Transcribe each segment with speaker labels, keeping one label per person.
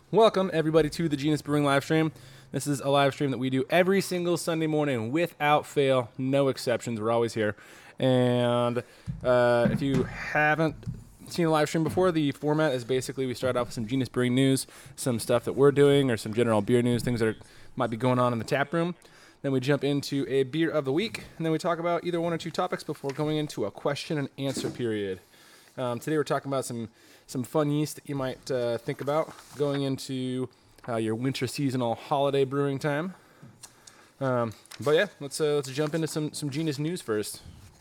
Speaker 1: Welcome, everybody, to the Genius Brewing live stream. This is a live stream that we do every single Sunday morning without fail, no exceptions. We're always here. And if you haven't seen a live stream before, the format is basically we start off with some Genius Brewing news, some stuff that we're doing, or some general beer news, things that might be going on in the tap room. Then we jump into a beer of the week, and then we talk about either one or two topics before going into a question and answer period. Today we're talking about some fun yeast that you might think about going into your winter seasonal holiday brewing time. But yeah, let's jump into some Genius news first.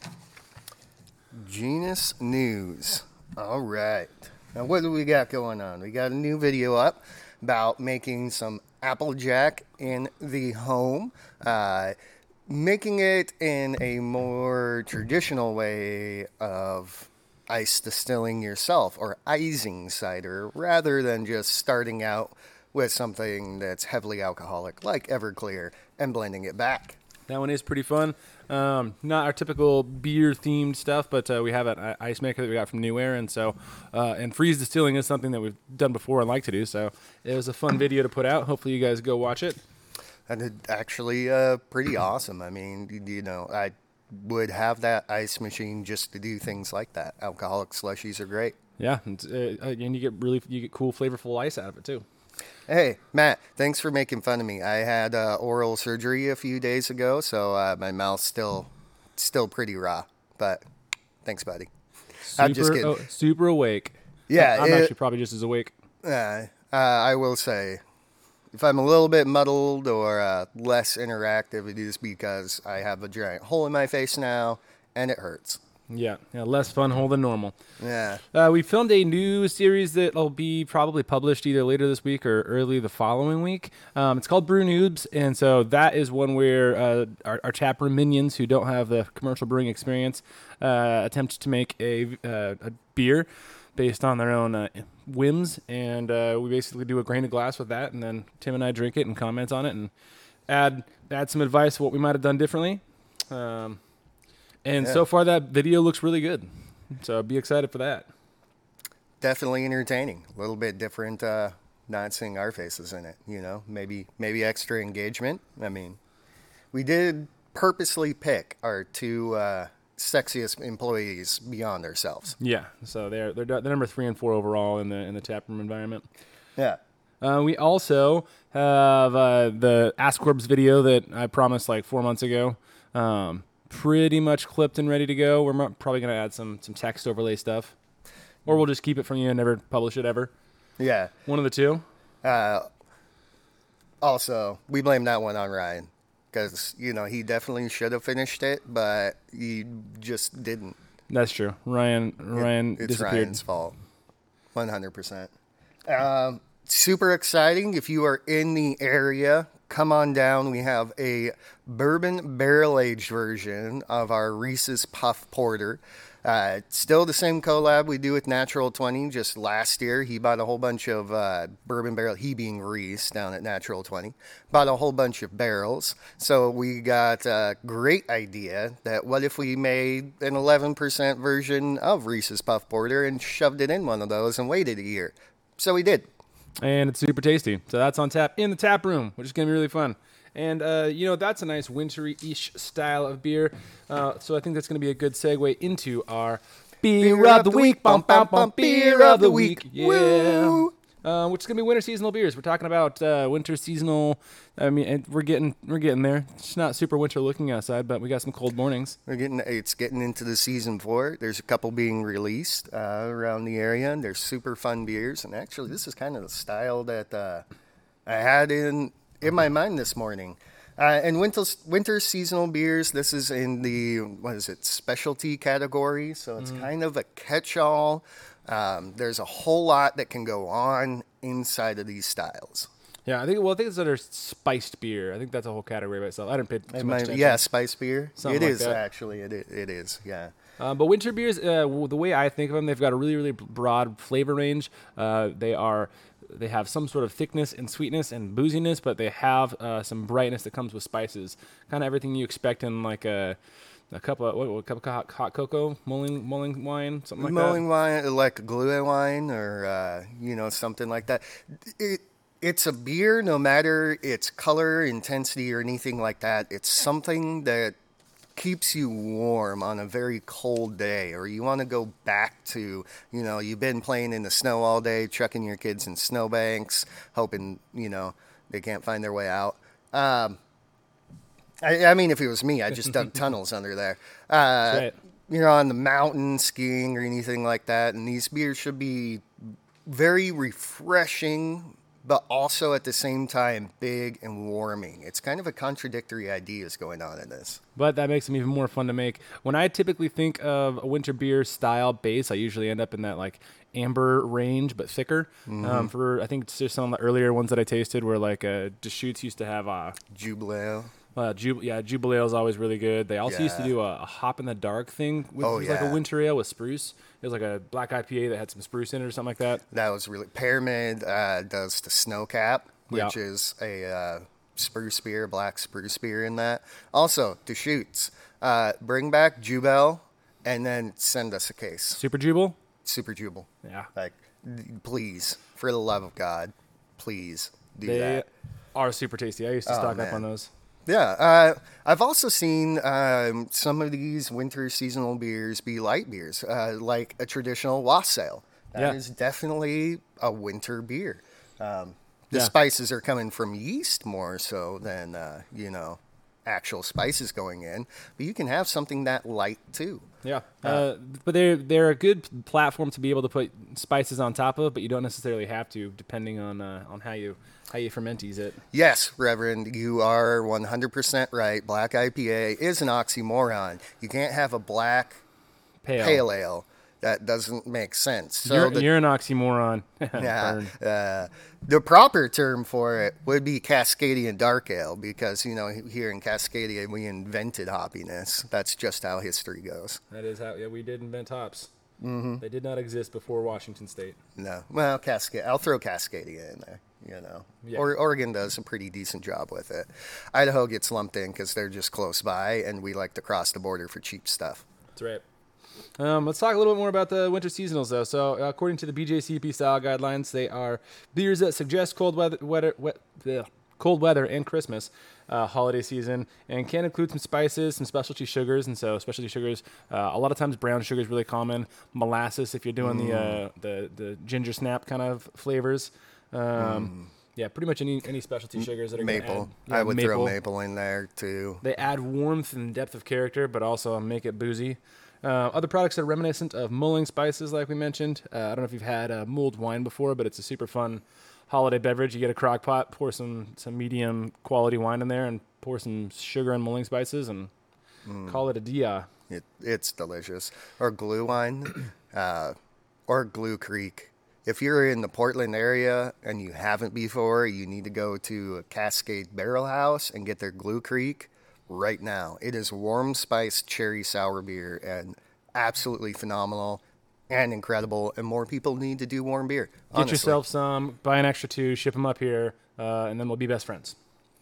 Speaker 2: Genius news. All right. Now what do we got going on? We got a new video up about making some Applejack in the home. Making it in a more traditional way of ice distilling yourself or icing cider rather than just starting out with something that's heavily alcoholic like Everclear and blending it back.
Speaker 1: That one is pretty fun. Not our typical beer-themed stuff, but we have an ice maker that we got from New Air, and so and freeze distilling is something that we've done before and like to do. So it was a fun video to put out. Hopefully, you guys go watch it.
Speaker 2: And it's actually pretty awesome. I mean, you know, I would have that ice machine just to do things like that. Alcoholic slushies are great.
Speaker 1: Yeah, and you get cool, flavorful ice out of it too.
Speaker 2: Hey, Matt, thanks for making fun of me. I had oral surgery a few days ago, so my mouth's still pretty raw. But thanks, buddy. I'm just kidding.
Speaker 1: Super awake.
Speaker 2: Yeah,
Speaker 1: I'm actually probably just as awake.
Speaker 2: I will say, if I'm a little bit muddled or less interactive, it is because I have a giant hole in my face now, and it hurts.
Speaker 1: Yeah, less fun hole than normal.
Speaker 2: Yeah.
Speaker 1: We filmed a new series that will be probably published either later this week or early the following week. It's called Brew Noobs, and so that is one where our taproom minions who don't have the commercial brewing experience attempt to make a beer based on their own whims, and we basically do a grain of glass with that, and then Tim and I drink it and comment on it and add some advice of what we might have done differently. So far, that video looks really good. So be excited for that.
Speaker 2: Definitely entertaining. A little bit different, not seeing our faces in it, you know. Maybe extra engagement. I mean, we did purposely pick our two sexiest employees beyond ourselves.
Speaker 1: Yeah, so they're number 3 and 4 overall in the taproom environment.
Speaker 2: Yeah.
Speaker 1: We also have the Ask Corbs video that I promised like 4 months ago. Pretty much clipped and ready to go. We're probably going to add some text overlay stuff. Or we'll just keep it from you and never publish it ever.
Speaker 2: Yeah.
Speaker 1: One of the two.
Speaker 2: Also, we blame that one on Ryan. Because, you know, he definitely should have finished it, but he just didn't.
Speaker 1: That's true. Ryan
Speaker 2: it's
Speaker 1: disappeared.
Speaker 2: Ryan's fault. 100%. Super exciting. If you are in the area, come on down. We have a bourbon barrel-aged version of our Reese's Puff Porter. Still the same collab we do with Natural 20. Just last year, he bought a whole bunch of bourbon barrel, he being Reese down at Natural 20, bought a whole bunch of barrels. So we got a great idea that what if we made an 11% version of Reese's Puff Porter and shoved it in one of those and waited a year. So we did.
Speaker 1: And it's super tasty. So that's on tap in the tap room, which is going to be really fun. And, that's a nice wintry-ish style of beer. So I think that's going to be a good segue into our Beer of the Week. Bum, bum, bum, Beer of the Week. Yeah. Which is going to be winter seasonal beers. We're talking about winter seasonal. I mean, and we're getting there. It's not super winter looking outside, but we got some cold mornings.
Speaker 2: It's getting into the season for it. There's a couple being released around the area, and they're super fun beers. And actually, this is kind of the style that I had in my mind this morning. And winter seasonal beers, this is in the, specialty category. So it's kind of a catch-all. There's a whole lot that can go on inside of these styles.
Speaker 1: Yeah, I think it's under spiced beer. I think that's a whole category by itself. I didn't pay too much attention.
Speaker 2: Yeah, spiced beer.
Speaker 1: Something
Speaker 2: it
Speaker 1: like
Speaker 2: is
Speaker 1: that.
Speaker 2: Actually. It is. Yeah.
Speaker 1: But winter beers, the way I think of them, they've got a really, really broad flavor range. They have some sort of thickness and sweetness and booziness, but they have some brightness that comes with spices. Kind of everything you expect in like a cup of hot cocoa, mulling wine, something like that.
Speaker 2: Mulling wine, like glue wine, or something like that. It's a beer, no matter its color, intensity, or anything like that. It's something that keeps you warm on a very cold day, or you want to go back to, you've been playing in the snow all day, chucking your kids in snowbanks, hoping, they can't find their way out. I mean, if it was me, I just dug tunnels under there.
Speaker 1: Right.
Speaker 2: On the mountain, skiing, or anything like that. And these beers should be very refreshing, but also at the same time big and warming. It's kind of a contradictory ideas going on in this.
Speaker 1: But that makes them even more fun to make. When I typically think of a winter beer style base, I usually end up in that like amber range, but thicker. For I think just some of the earlier ones that I tasted were like Deschutes used to have
Speaker 2: Jubilee.
Speaker 1: Jubilee is always really good. They also used to do a hop in the dark thing with like a winter ale with spruce. It was like a black IPA that had some spruce in it or something like that.
Speaker 2: That was really Pyramid does the Snowcap, which is a spruce beer, black spruce beer in that. Also, Deschutes. Bring back Jubel and then send us a case.
Speaker 1: Super Jubel?
Speaker 2: Super Jubel.
Speaker 1: Yeah.
Speaker 2: Like, please, for the love of God, please do that.
Speaker 1: They are super tasty. I used to stock up on those.
Speaker 2: Yeah, I've also seen some of these winter seasonal beers be light beers, like a traditional wassail. That is definitely a winter beer. The spices are coming from yeast more so than, actual spices going in. But you can have something that light, too.
Speaker 1: Yeah, but they're a good platform to be able to put spices on top of, but you don't necessarily have to, depending on how you ferment it.
Speaker 2: Yes, Reverend, you are 100% right. Black IPA is an oxymoron. You can't have a black pale ale. That doesn't make sense. So
Speaker 1: you're an oxymoron.
Speaker 2: The proper term for it would be Cascadian Dark Ale because, here in Cascadia, we invented hoppiness. That's just how history goes.
Speaker 1: That is how we did invent hops. Mm-hmm. They did not exist before Washington State.
Speaker 2: No. Well, I'll throw Cascadia in there, Yeah. Oregon does a pretty decent job with it. Idaho gets lumped in because they're just close by, and we like to cross the border for cheap stuff.
Speaker 1: That's right. Let's talk a little bit more about the winter seasonals, though. So, according to the BJCP style guidelines, they are beers that suggest cold weather and Christmas holiday season, and can include some spices, some specialty sugars. And so, specialty sugars, a lot of times brown sugar is really common. Molasses, if you're doing the ginger snap kind of flavors. Yeah, pretty much any specialty sugars that are
Speaker 2: maple.
Speaker 1: I
Speaker 2: would throw maple in there too.
Speaker 1: They add warmth and depth of character, but also make it boozy. Other products that are reminiscent of mulling spices, like we mentioned. I don't know if you've had mulled wine before, but it's a super fun holiday beverage. You get a crock pot, pour some medium quality wine in there, and pour some sugar and mulling spices, and call it a dia.
Speaker 2: It's delicious. Or glue wine, or Glue Creek. If you're in the Portland area and you haven't before, you need to go to a Cascade Barrel House and get their Glue Creek right now. It is warm spiced cherry sour beer and absolutely phenomenal and incredible. And more people need to do warm beer. Honestly.
Speaker 1: Get yourself some, buy an extra 2, ship them up here, and then we'll be best friends.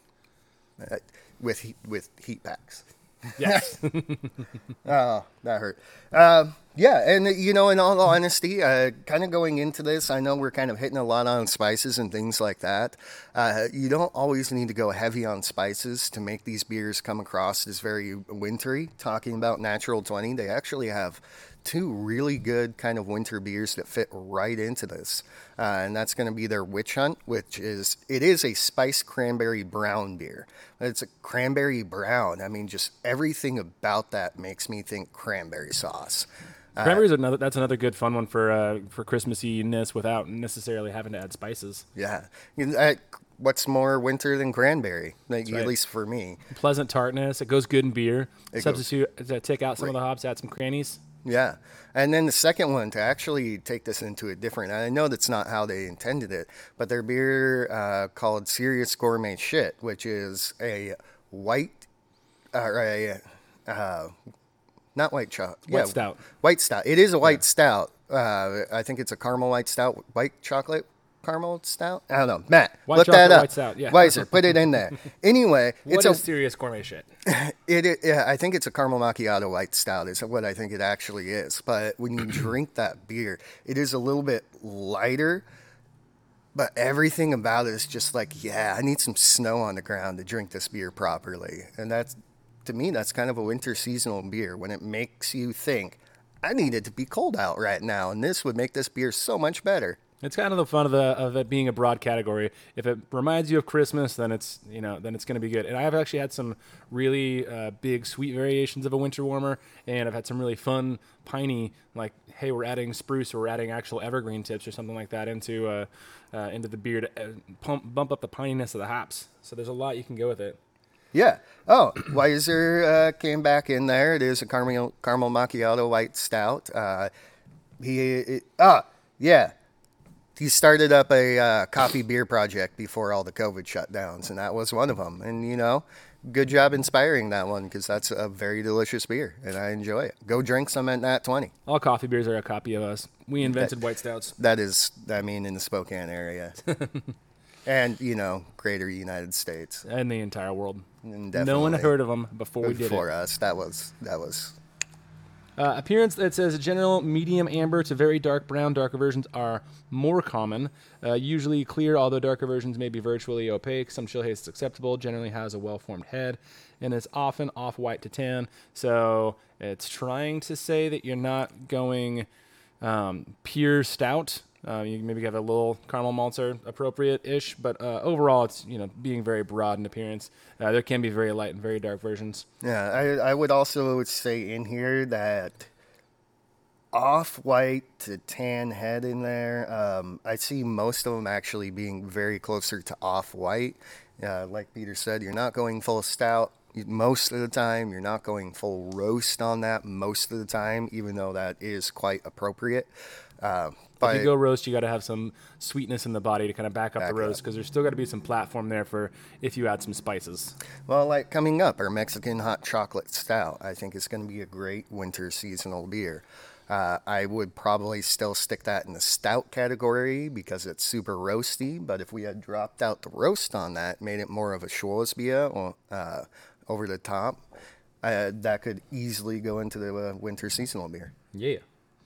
Speaker 2: With heat packs.
Speaker 1: Yes.
Speaker 2: Oh, that hurt. Yeah, and in all honesty, kind of going into this, I know we're kind of hitting a lot on spices and things like that. You don't always need to go heavy on spices to make these beers come across as very wintry. Talking about Natural 20, they actually have 2 really good kind of winter beers that fit right into this. And that's going to be their Witch Hunt, which is a spiced cranberry brown beer. It's a cranberry brown. I mean, just everything about that makes me think cranberry sauce.
Speaker 1: Cranberries are that's another good fun one for Christmassy-ness without necessarily having to add spices.
Speaker 2: Yeah. What's more winter than cranberry? At least for me.
Speaker 1: Pleasant tartness. It goes good in beer. Take out some of the hops, add some crannies.
Speaker 2: Yeah. And then the second one, to actually take this into a different, I know that's not how they intended it, but their beer called Serious Gourmet Shit, which is a white, not white chocolate.
Speaker 1: White stout.
Speaker 2: White stout. It is a white stout. I think it's a caramel white stout, white chocolate caramel stout. I don't know. Matt, look that up.
Speaker 1: White stout, yeah.
Speaker 2: Weiser, put it in there. Anyway,
Speaker 1: it's a serious gourmet shit.
Speaker 2: I think it's a caramel macchiato white stout is what I think it actually is. But when you drink that beer, it is a little bit lighter But everything about it is just like, yeah, I need some snow on the ground to drink this beer properly. And that's, to me, that's kind of a winter seasonal beer when it makes you think, I need it to be cold out right now. And this would make this beer so much better.
Speaker 1: It's kind of the fun of it being a broad category. If it reminds you of Christmas, then it's going to be good. And I have actually had some really big sweet variations of a winter warmer, and I've had some really fun piney, like, hey, we're adding spruce or we're adding actual evergreen tips or something like that into the beer to bump up the pininess of the hops. So there's a lot you can go with it.
Speaker 2: Yeah. Oh, Weiser came back in there. It is a caramel macchiato white stout. Yeah. He started up a coffee beer project before all the COVID shutdowns, and that was one of them. And, good job inspiring that one, because that's a very delicious beer, and I enjoy it. Go drink some at Nat 20.
Speaker 1: All coffee beers are a copy of us. We invented white stouts.
Speaker 2: That is, in the Spokane area. And, greater United States.
Speaker 1: And the entire world.
Speaker 2: And
Speaker 1: no one heard of them before we did it.
Speaker 2: Before us. That was...
Speaker 1: Appearance, it says general medium amber to very dark brown. Darker versions are more common. Usually clear, although darker versions may be virtually opaque. Some chill haze is acceptable. Generally has a well-formed head and is often off-white to tan. So it's trying to say that you're not going pure stout. You maybe have a little caramel malts are appropriate-ish, but overall it's being very broad in appearance. There can be very light and very dark versions.
Speaker 2: Yeah, I would also say in here that off-white to tan head in there. I see most of them actually being very closer to off-white. Like Peter said, you're not going full stout most of the time. You're not going full roast on that most of the time, even though that is quite appropriate.
Speaker 1: If you go roast, you got to have some sweetness in the body to kind of back up the roast, because there's still got to be some platform there for if you add some spices.
Speaker 2: Well, like coming up, our Mexican hot chocolate stout, I think is going to be a great winter seasonal beer. I would probably still stick that in the stout category because it's super roasty, but if we had dropped out the roast on that, made it more of a Schwarzbier over the top, that could easily go into the winter seasonal beer.
Speaker 1: Yeah.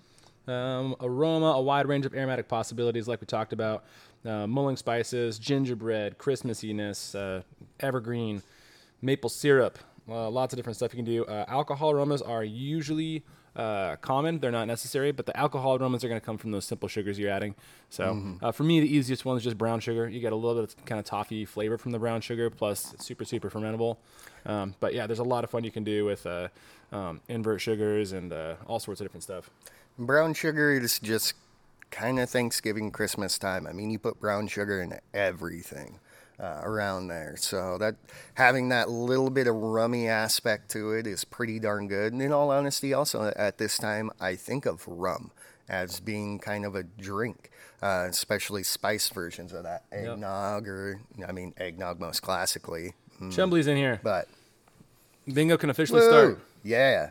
Speaker 1: Aroma, a wide range of aromatic possibilities like we talked about. Mulling spices, gingerbread, Christmassiness, evergreen, maple syrup, lots of different stuff you can do. Alcohol aromas are usually common. They're not necessary, but the alcohol aromas are going to come from those simple sugars you're adding. So for me, the easiest one is just brown sugar. You get a little bit of kind of toffee flavor from the brown sugar, plus it's super, super fermentable. But yeah, there's a lot of fun you can do with invert sugars and all sorts of different stuff.
Speaker 2: Brown sugar is just kind of Thanksgiving, Christmas time. I mean, you put brown sugar in everything around there. So that having that little bit of rummy aspect to it is pretty darn good. And in all honesty, also at this time, I think of rum as being kind of a drink, especially spiced versions of that. Eggnog eggnog most classically.
Speaker 1: Chumbley's in here.
Speaker 2: But
Speaker 1: bingo can officially start.
Speaker 2: Yeah.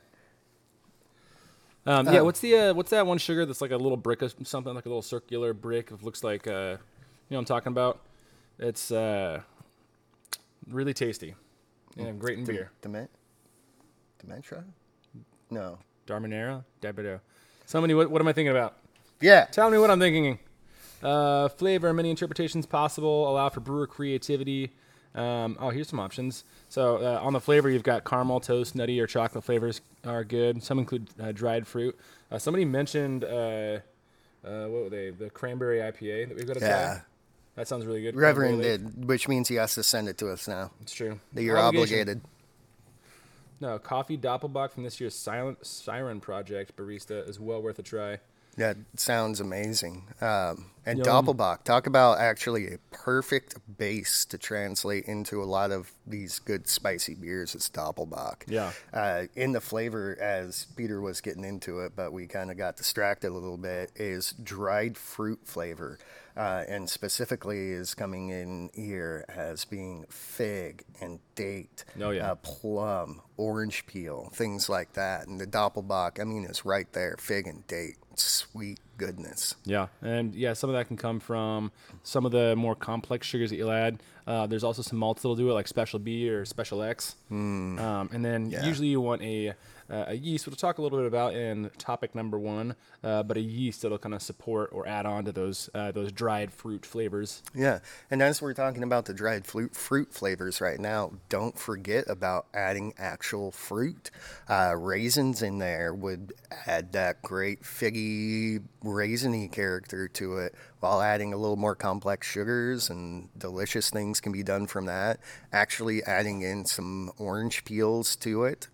Speaker 1: What's that one sugar that's like a little brick of something, like a little circular brick? It looks like, what I'm talking about? It's really tasty and great in beer.
Speaker 2: Dementia? No.
Speaker 1: Darmanera? Derbero. Somebody, what am I thinking about?
Speaker 2: Yeah.
Speaker 1: Tell me what I'm thinking. Flavor, many interpretations possible, allow for brewer creativity. Here's some options. So on the flavor, you've got caramel, toast, nutty, or chocolate flavors are good. Some include dried fruit. Somebody mentioned what were they? The cranberry IPA that we've got to try. That sounds really good.
Speaker 2: Reverend did, which means he has to send it to us now.
Speaker 1: It's true.
Speaker 2: That you're obligated.
Speaker 1: No, coffee Doppelbock from this year's Silent Siren Project barista is well worth a try.
Speaker 2: That sounds amazing. And Doppelbock, talk about actually a perfect base to translate into a lot of these good spicy beers is Doppelbock.
Speaker 1: Yeah.
Speaker 2: In the flavor, as Peter was getting into it, but we kind of got distracted a little bit, is dried fruit flavor. And specifically is coming in here as being fig and date, plum, orange peel, things like that. And the Doppelbock, is right there, fig and date. Sweet goodness.
Speaker 1: Yeah, and some of that can come from some of the more complex sugars that you'll add. There's also some malts that'll do it, like Special B or Special X. And then usually you want a a yeast, which we'll talk a little bit about in topic number 1, but a yeast that'll kind of support or add on to those dried fruit flavors.
Speaker 2: Yeah, and as we're talking about the dried fruit flavors right now, don't forget about adding actual fruit. Raisins in there would add that great figgy, raisiny character to it, while adding a little more complex sugars, and delicious things can be done from that. Actually adding in some orange peels to it,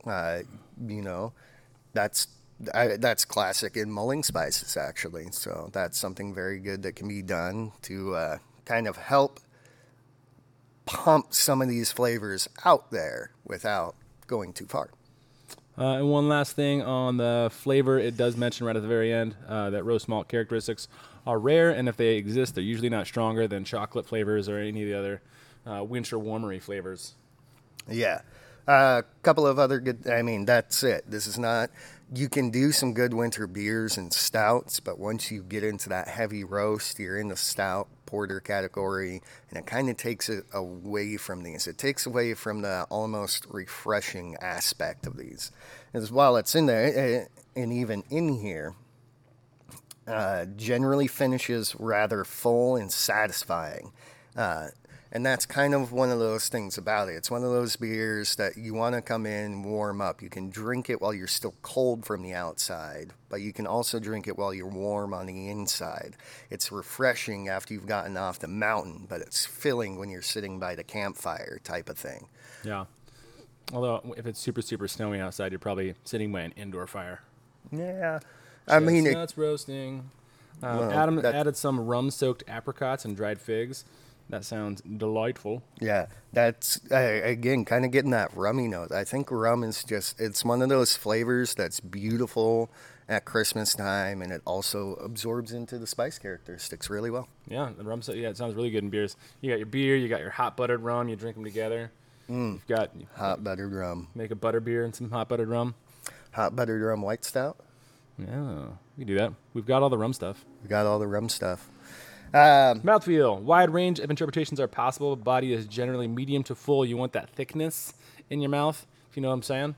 Speaker 2: that's classic in mulling spices, actually. So that's something very good that can be done to kind of help pump some of these flavors out there without going too far.
Speaker 1: And one last thing on the flavor, it does mention right at the very end that roast malt characteristics are rare, and if they exist, they're usually not stronger than chocolate flavors or any of the other winter warmery flavors.
Speaker 2: Yeah. A couple of other good, that's it. This is not, you can do some good winter beers and stouts, but once you get into that heavy roast, you're in the stout porter category, and it kind of takes it away from these. It takes away from the almost refreshing aspect of these. As while it's in there, and even in here, generally finishes rather full and satisfying. And that's kind of one of those things about it. It's one of those beers that you want to come in, warm up. You can drink it while you're still cold from the outside, but you can also drink it while you're warm on the inside. It's refreshing after you've gotten off the mountain, but it's filling when you're sitting by the campfire type of thing.
Speaker 1: Yeah. Although if it's super, super snowy outside, you're probably sitting by an indoor fire.
Speaker 2: Yeah.
Speaker 1: Chestnuts roasting. Adam added some rum-soaked apricots and dried figs. That sounds delightful.
Speaker 2: Yeah, that's, again, kind of getting that rummy note. I think rum is it's one of those flavors that's beautiful at Christmas time, and it also absorbs into the spice characteristics really well.
Speaker 1: Yeah, the rum, it sounds really good in beers. You got your beer, you got your hot buttered rum, you drink them together. You've got
Speaker 2: hot buttered rum.
Speaker 1: Make a butter beer and some hot buttered rum.
Speaker 2: Hot buttered rum white stout.
Speaker 1: Yeah, we can do that. We've got all the rum stuff.
Speaker 2: We got all the rum stuff.
Speaker 1: Mouthfeel. Wide range of interpretations are possible. Body is generally medium to full. You want that thickness in your mouth, if you know what I'm saying.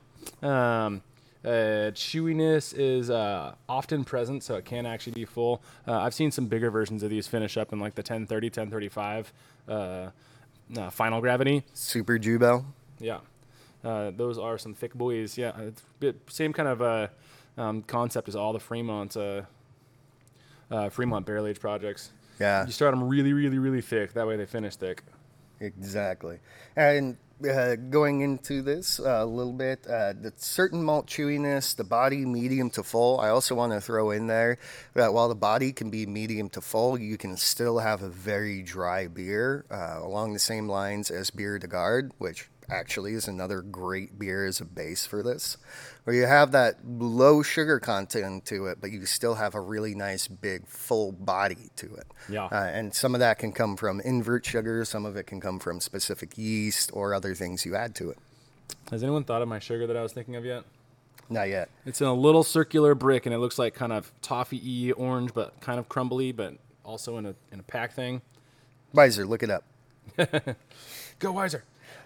Speaker 1: Chewiness is often present, so it can actually be full. I've seen some bigger versions of these finish up in like the 1030, 1035 final gravity.
Speaker 2: Super Jubel.
Speaker 1: Yeah. Those are some thick boys. Yeah, it's same kind of concept as all the Fremont barrel age projects.
Speaker 2: Yeah.
Speaker 1: You start them really, really, really thick. That way they finish thick.
Speaker 2: Exactly. And going into this a little bit, the certain malt chewiness, the body medium to full. I also want to throw in there that while the body can be medium to full, you can still have a very dry beer along the same lines as Bière de Garde, which actually is another great beer as a base for this, where you have that low sugar content to it, but you still have a really nice big full body to it.
Speaker 1: Yeah.
Speaker 2: And some of that can come from invert sugar, some of it can come from specific yeast or other things you add to it.
Speaker 1: Has anyone thought of my sugar that I was thinking of yet?
Speaker 2: Not yet.
Speaker 1: It's in a little circular brick, and it looks like kind of toffee-y orange, but kind of crumbly, but also in a pack thing.
Speaker 2: Weiser, look it up.
Speaker 1: Go Weiser.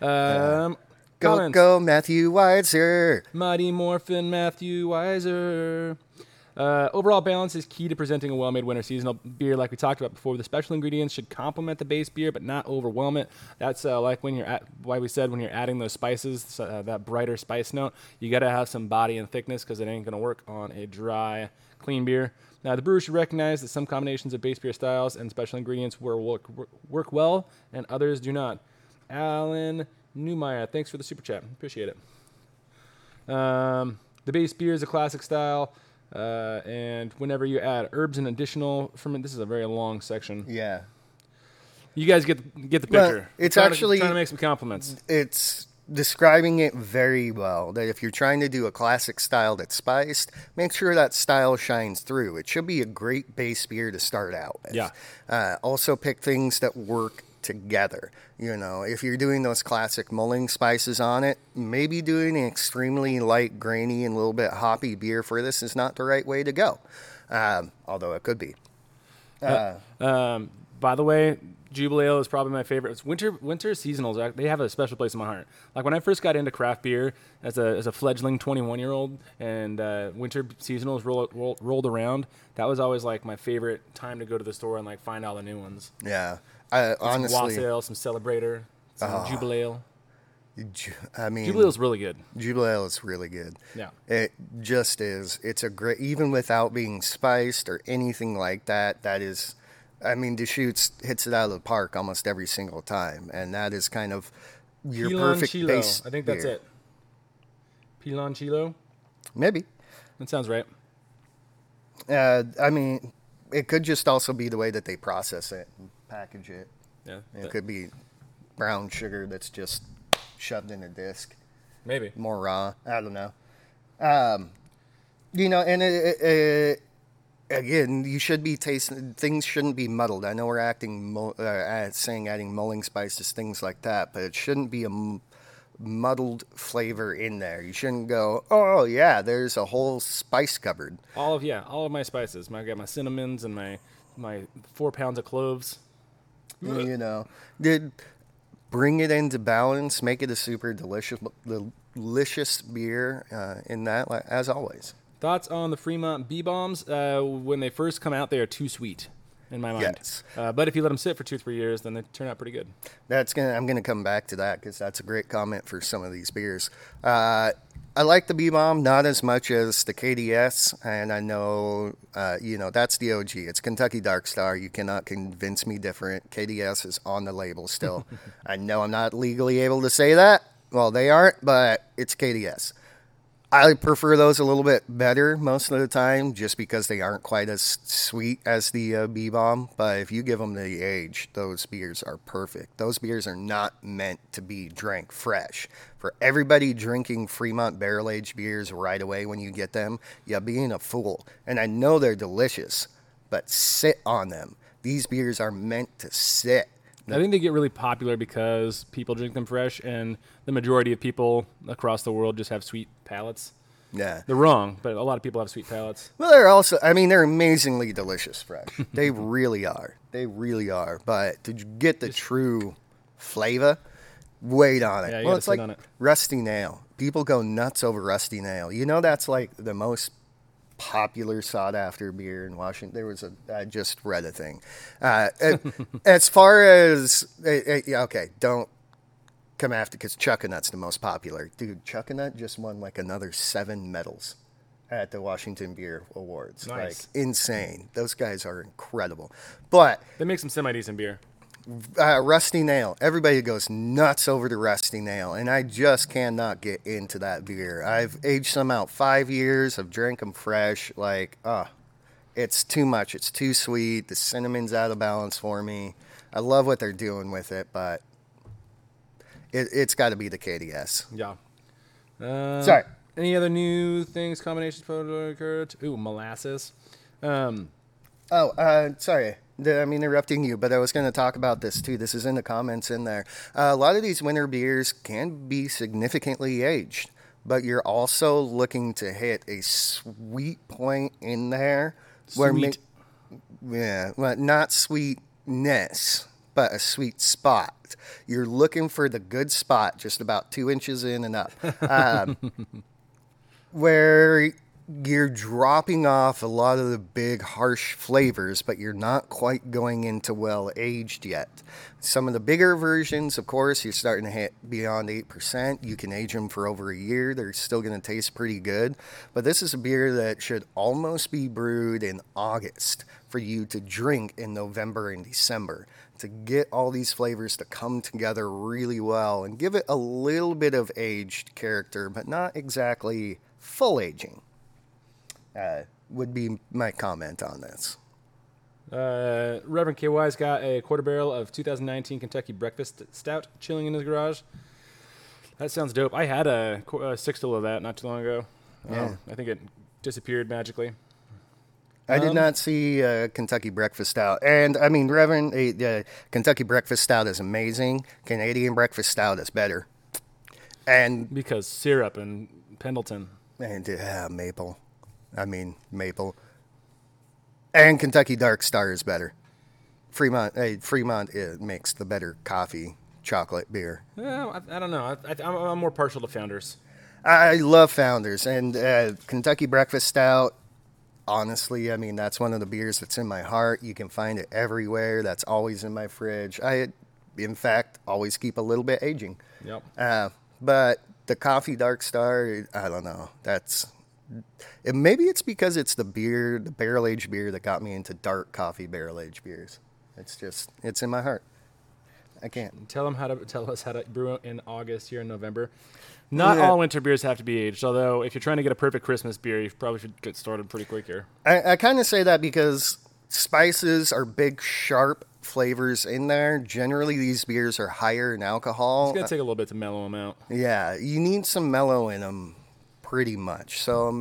Speaker 2: Go Matthew Weiser.
Speaker 1: Mighty Morphin Matthew Weiser. Overall balance is key to presenting a well-made winter seasonal beer like we talked about before. The special ingredients should complement the base beer but not overwhelm it. That's like when why we said when you're adding those spices, that brighter spice note, you got to have some body and thickness because it ain't going to work on a dry, clean beer. Now, the brewer should recognize that some combinations of base beer styles and special ingredients will work well and others do not. Alan Newmeyer, thanks for the super chat. Appreciate it. The base beer is a classic style, and whenever you add herbs and additional ferment, this is a very long section.
Speaker 2: Yeah.
Speaker 1: You guys get the picture.
Speaker 2: Well, it's
Speaker 1: trying
Speaker 2: actually
Speaker 1: to make some compliments.
Speaker 2: It's describing it very well. That if you're trying to do a classic style that's spiced, make sure that style shines through. It should be a great base beer to start out with.
Speaker 1: Yeah.
Speaker 2: Also pick things that work together. You know, if you're doing those classic mulling spices on it, maybe doing an extremely light, grainy, and a little bit hoppy beer for this is not the right way to go. Although it could be.
Speaker 1: By the way, Jubilee is probably my favorite. It's winter seasonals. They have a special place in my heart. Like when I first got into craft beer as a fledgling 21-year-old, and winter seasonals rolled around, that was always like my favorite time to go to the store and like find all the new ones.
Speaker 2: Yeah,
Speaker 1: Some
Speaker 2: honestly,
Speaker 1: Wassail, some Celebrator, some Jubilee.
Speaker 2: I mean,
Speaker 1: Jubilee is really good.
Speaker 2: Jubilee is really good.
Speaker 1: Yeah.
Speaker 2: It just is. It's a great, even without being spiced or anything like that. That is, I mean, Deschutes hits it out of the park almost every single time, and that is kind of your perfect
Speaker 1: Chilo.
Speaker 2: base.
Speaker 1: I think that's
Speaker 2: beer.
Speaker 1: it. Pilon Chilo.
Speaker 2: Maybe.
Speaker 1: That sounds right.
Speaker 2: I mean, it could just also be the way that they process it and package it.
Speaker 1: Yeah.
Speaker 2: It could be brown sugar that's just shoved in a disc,
Speaker 1: Maybe.
Speaker 2: more raw. I don't know. And again, you should be tasting. Things shouldn't be muddled. I know we're saying adding mulling spices, things like that, but it shouldn't be a muddled flavor in there. You shouldn't go, oh yeah, there's a whole spice cupboard.
Speaker 1: All of my spices. I got my cinnamons and my 4 pounds of cloves.
Speaker 2: Did bring it into balance, make it a super delicious beer in that, as always.
Speaker 1: Thoughts on the Fremont Bee Bombs? When they first come out, they are too sweet, in my mind.
Speaker 2: Yes.
Speaker 1: But if you let them sit for 2-3 years, then they turn out pretty good.
Speaker 2: I'm gonna come back to that because that's a great comment for some of these beers. I like the Bee Bomb not as much as the KDS, and I know that's the OG. It's Kentucky Dark Star. You cannot convince me different. KDS is on the label still. I know I'm not legally able to say that. Well, they aren't, but it's KDS. I prefer those a little bit better most of the time just because they aren't quite as sweet as the Bee Bomb. But if you give them the age, those beers are perfect. Those beers are not meant to be drank fresh. For everybody drinking Fremont barrel-aged beers right away when you get them, you're being a fool. And I know they're delicious, but sit on them. These beers are meant to sit.
Speaker 1: I think they get really popular because people drink them fresh, and the majority of people across the world just have sweet palates.
Speaker 2: Yeah.
Speaker 1: They're wrong, but a lot of people have sweet palates.
Speaker 2: Well, they're amazingly delicious fresh. They really are. They really are. But to get the true flavor, wait on it.
Speaker 1: Yeah, you
Speaker 2: well,
Speaker 1: gotta
Speaker 2: it's
Speaker 1: sit
Speaker 2: like
Speaker 1: on it.
Speaker 2: Rusty Nail. People go nuts over Rusty Nail. That's like the most popular sought-after beer in Washington. I just read a thing. As far as, okay, don't come after, because Chuckanut's the most popular. Dude, Chuckanut just won like another 7 medals at the Washington Beer Awards.
Speaker 1: Nice.
Speaker 2: Like, insane. Those guys are incredible. But
Speaker 1: They make some semi-decent beer.
Speaker 2: Rusty Nail. Everybody goes nuts over the Rusty Nail, and I just cannot get into that beer. I've aged some out 5 years. I've drank them fresh. It's too much. It's too sweet. The cinnamon's out of balance for me. I love what they're doing with it, but it's got to be the KDS.
Speaker 1: Yeah.
Speaker 2: Sorry.
Speaker 1: Any other new things, combinations, photo occurred? Ooh, molasses.
Speaker 2: Sorry. I'm interrupting you, but I was going to talk about this too. This is in the comments in there. A lot of these winter beers can be significantly aged, but you're also looking to hit a sweet point in there.
Speaker 1: Sweet.
Speaker 2: Not sweetness, but a sweet spot. You're looking for the good spot, just about 2 inches in and up, where you're dropping off a lot of the big harsh flavors, but you're not quite going into well aged yet. Some of the bigger versions, of course, you're starting to hit beyond 8%. You can age them for over a year. They're still going to taste pretty good. But this is a beer that should almost be brewed in August for you to drink in November and December, to get all these flavors to come together really well and give it a little bit of aged character, but not exactly full aging. Would be my comment on this.
Speaker 1: Reverend KY's got a quarter barrel of 2019 Kentucky Breakfast Stout chilling in his garage. That sounds dope. I had a 6-still of that not too long ago.
Speaker 2: Yeah.
Speaker 1: I think it disappeared magically.
Speaker 2: I did not see Kentucky Breakfast Stout. And, Reverend, Kentucky Breakfast Stout is amazing. Canadian Breakfast Stout is better. And
Speaker 1: Because syrup and Pendleton.
Speaker 2: maple. And Kentucky Dark Star is better. Fremont it makes the better coffee chocolate beer.
Speaker 1: I don't know. I'm more partial to Founders.
Speaker 2: I love Founders and Kentucky Breakfast Stout. Honestly, I mean, that's one of the beers that's in my heart. You can find it everywhere. That's always in my fridge. In fact, always keep a little bit aging.
Speaker 1: Yep.
Speaker 2: But the Coffee Dark Star, I don't know. Maybe it's because it's the barrel aged beer that got me into dark coffee barrel aged beers. It's in my heart. I can't.
Speaker 1: Tell us how to brew it in August here in November. Not all winter beers have to be aged, although if you're trying to get a perfect Christmas beer, you probably should get started pretty quick here.
Speaker 2: I kind of say that because spices are big, sharp flavors in there. Generally, these beers are higher in alcohol.
Speaker 1: It's going to take a little bit to mellow them out.
Speaker 2: Yeah, you need some mellow in them pretty much. So,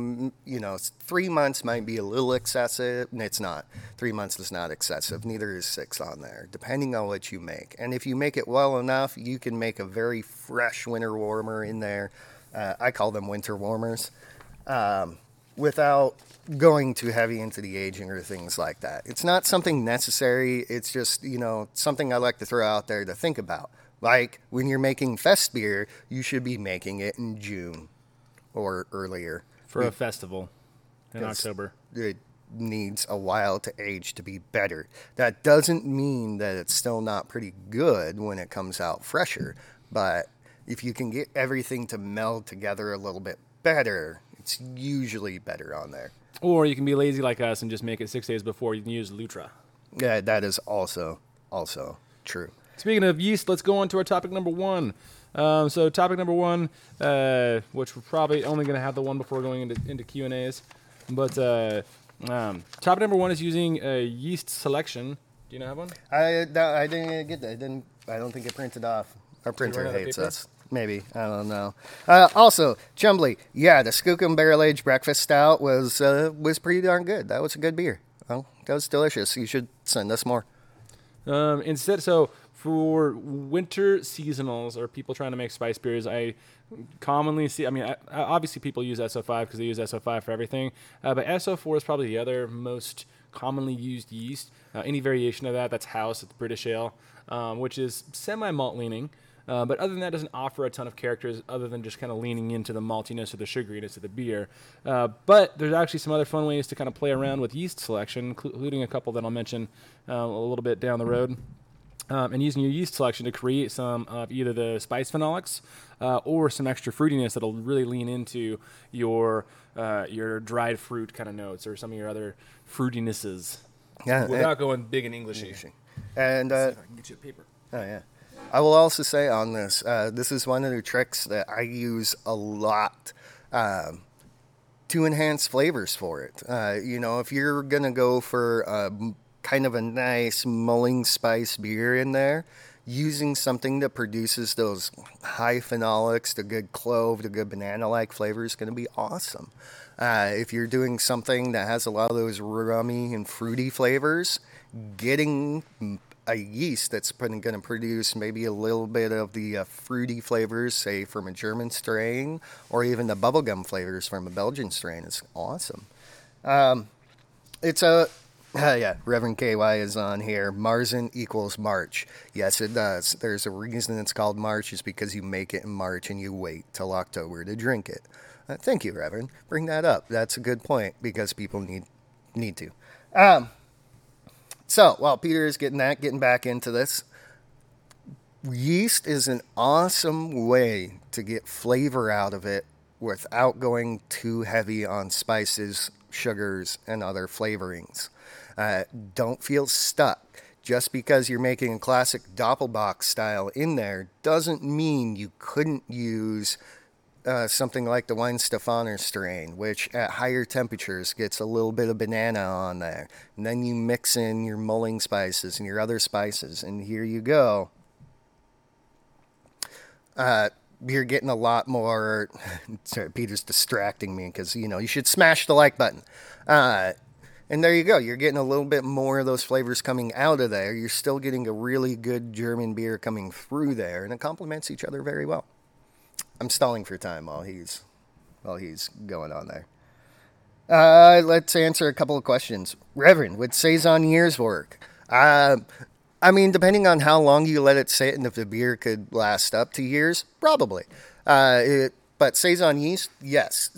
Speaker 2: 3 months might be a little excessive. It's not. 3 months is not excessive. Neither is 6 on there, depending on what you make. And if you make it well enough, you can make a very fresh winter warmer in there. I call them winter warmers. Without going too heavy into the aging or things like that. It's not something necessary. It's just, something I like to throw out there to think about. Like when you're making fest beer, you should be making it in June or earlier.
Speaker 1: For a festival in October.
Speaker 2: It needs a while to age to be better. That doesn't mean that it's still not pretty good when it comes out fresher. But if you can get everything to meld together a little bit better, it's usually better on there.
Speaker 1: Or you can be lazy like us and just make it 6 days before. You can use Lutra.
Speaker 2: Yeah, that is also true.
Speaker 1: Speaking of yeast, let's go on to our topic number 1. So topic number 1, which we're probably only going to have the one before going into Q&As. But topic number 1 is using yeast selection. Do you know have one?
Speaker 2: I didn't get that. I don't think it printed off. Our printer hates us. Maybe. I don't know. Also, Chumbly, the Skookum Barrel Aged Breakfast Stout was pretty darn good. That was a good beer. Well, that was delicious. You should send us more.
Speaker 1: So for winter seasonals or people trying to make spice beers, I commonly see, obviously people use SO5 because they use SO5 for everything, but SO4 is probably the other most commonly used yeast. Any variation of that's House, it's British Ale, which is semi-malt leaning. But other than that, doesn't offer a ton of characters other than just kind of leaning into the maltiness or the sugariness of the beer. But there's actually some other fun ways to kind of play around with yeast selection, including a couple that I'll mention a little bit down the road. And using your yeast selection to create some of either the spice phenolics or some extra fruitiness that'll really lean into your dried fruit kind of notes or some of your other fruitinesses.
Speaker 2: Yeah,
Speaker 1: without going big and Englishy.
Speaker 2: And
Speaker 1: see if I can get you a paper.
Speaker 2: Oh yeah. I will also say on this, this is one of the tricks that I use a lot to enhance flavors for it. If you're going to go for kind of a nice mulling spice beer in there, using something that produces those high phenolics, the good clove, the good banana-like flavor is going to be awesome. If you're doing something that has a lot of those rummy and fruity flavors, getting a yeast that's going to produce maybe a little bit of the fruity flavors, say from a German strain, or even the bubblegum flavors from a Belgian strain is awesome. Reverend KY is on here. Marzen equals March. Yes, it does. There's a reason it's called March is because you make it in March and you wait till October to drink it. Thank you, Reverend. Bring that up. That's a good point because people need to. So, while Peter is getting back into this, yeast is an awesome way to get flavor out of it without going too heavy on spices, sugars, and other flavorings. Don't feel stuck. Just because you're making a classic Doppelbock style in there doesn't mean you couldn't use something like the Weihenstephaner strain, which at higher temperatures gets a little bit of banana on there. And then you mix in your mulling spices and your other spices, and here you go. You're getting a lot more... Sorry, Peter's distracting me because, you should smash the like button. And there you go. You're getting a little bit more of those flavors coming out of there. You're still getting a really good German beer coming through there, and it complements each other very well. I'm stalling for time while he's going on there. Let's answer a couple of questions. Reverend, would Saison years work? I mean, depending on how long you let it sit and if the beer could last up to years, probably. But Saison yeast, yes.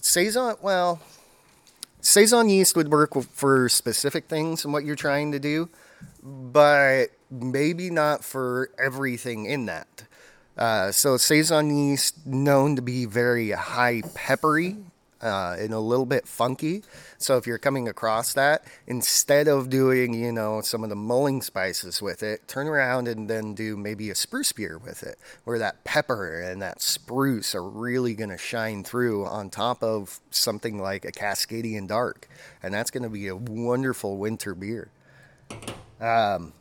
Speaker 2: Saison yeast would work for specific things and what you're trying to do, but maybe not for everything in that. So Saison yeast known to be very high peppery and a little bit funky. So if you're coming across that, instead of doing, some of the mulling spices with it, turn around and then do maybe a spruce beer with it, where that pepper and that spruce are really going to shine through on top of something like a Cascadian Dark. And that's going to be a wonderful winter beer. Dun,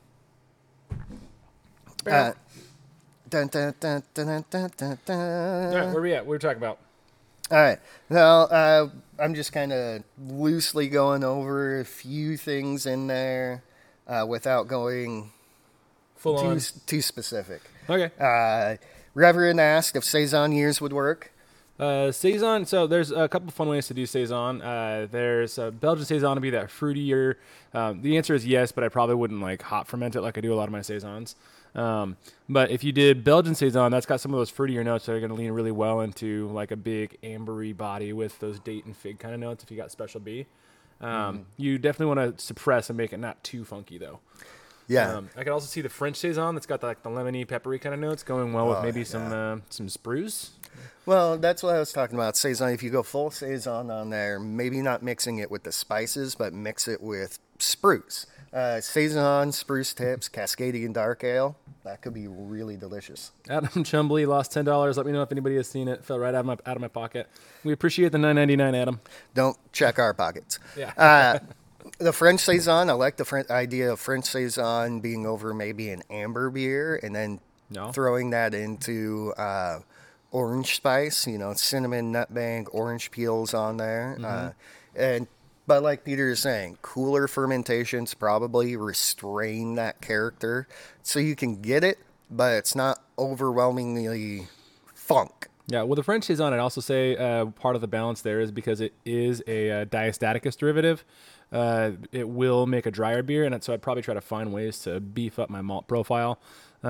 Speaker 2: dun, dun, dun, dun, dun, dun, dun.
Speaker 1: All right, where are we at? What are we talking about?
Speaker 2: All right. Now, I'm just kind of loosely going over a few things in there without going
Speaker 1: Full on.
Speaker 2: too specific.
Speaker 1: Okay.
Speaker 2: Reverend asked if Saison years would work.
Speaker 1: Saison, so there's a couple fun ways to do Saison. There's Belgian Saison to be that fruitier. The answer is yes, but I probably wouldn't like hot ferment it like I do a lot of my Saisons. But if you did Belgian Saison, that's got some of those fruitier notes that are going to lean really well into like a big ambery body with those date and fig kind of notes if you got Special B. You definitely want to suppress and make it not too funky though.
Speaker 2: Yeah.
Speaker 1: I could also see the French Saison that's got like the lemony, peppery kind of notes going well with maybe some spruce.
Speaker 2: Well, that's what I was talking about. Saison, if you go full Saison on there, maybe not mixing it with the spices, but mix it with spruce. Saison, spruce tips, Cascadian Dark Ale. That could be really delicious.
Speaker 1: Adam Chumbly lost $10. Let me know if anybody has seen it. Fell right out of my pocket. We appreciate the $9.99, Adam.
Speaker 2: Don't check our pockets.
Speaker 1: Yeah.
Speaker 2: The French Saison, I like the idea of French Saison being over maybe an amber beer and then throwing that into orange spice, cinnamon, nutmeg, orange peels on there. But like Peter is saying, cooler fermentations probably restrain that character so you can get it, but it's not overwhelmingly funk.
Speaker 1: Yeah, well, the French Saison, I'd also say part of the balance there is because it is a diastaticus derivative. It will make a drier beer, and so I'd probably try to find ways to beef up my malt profile,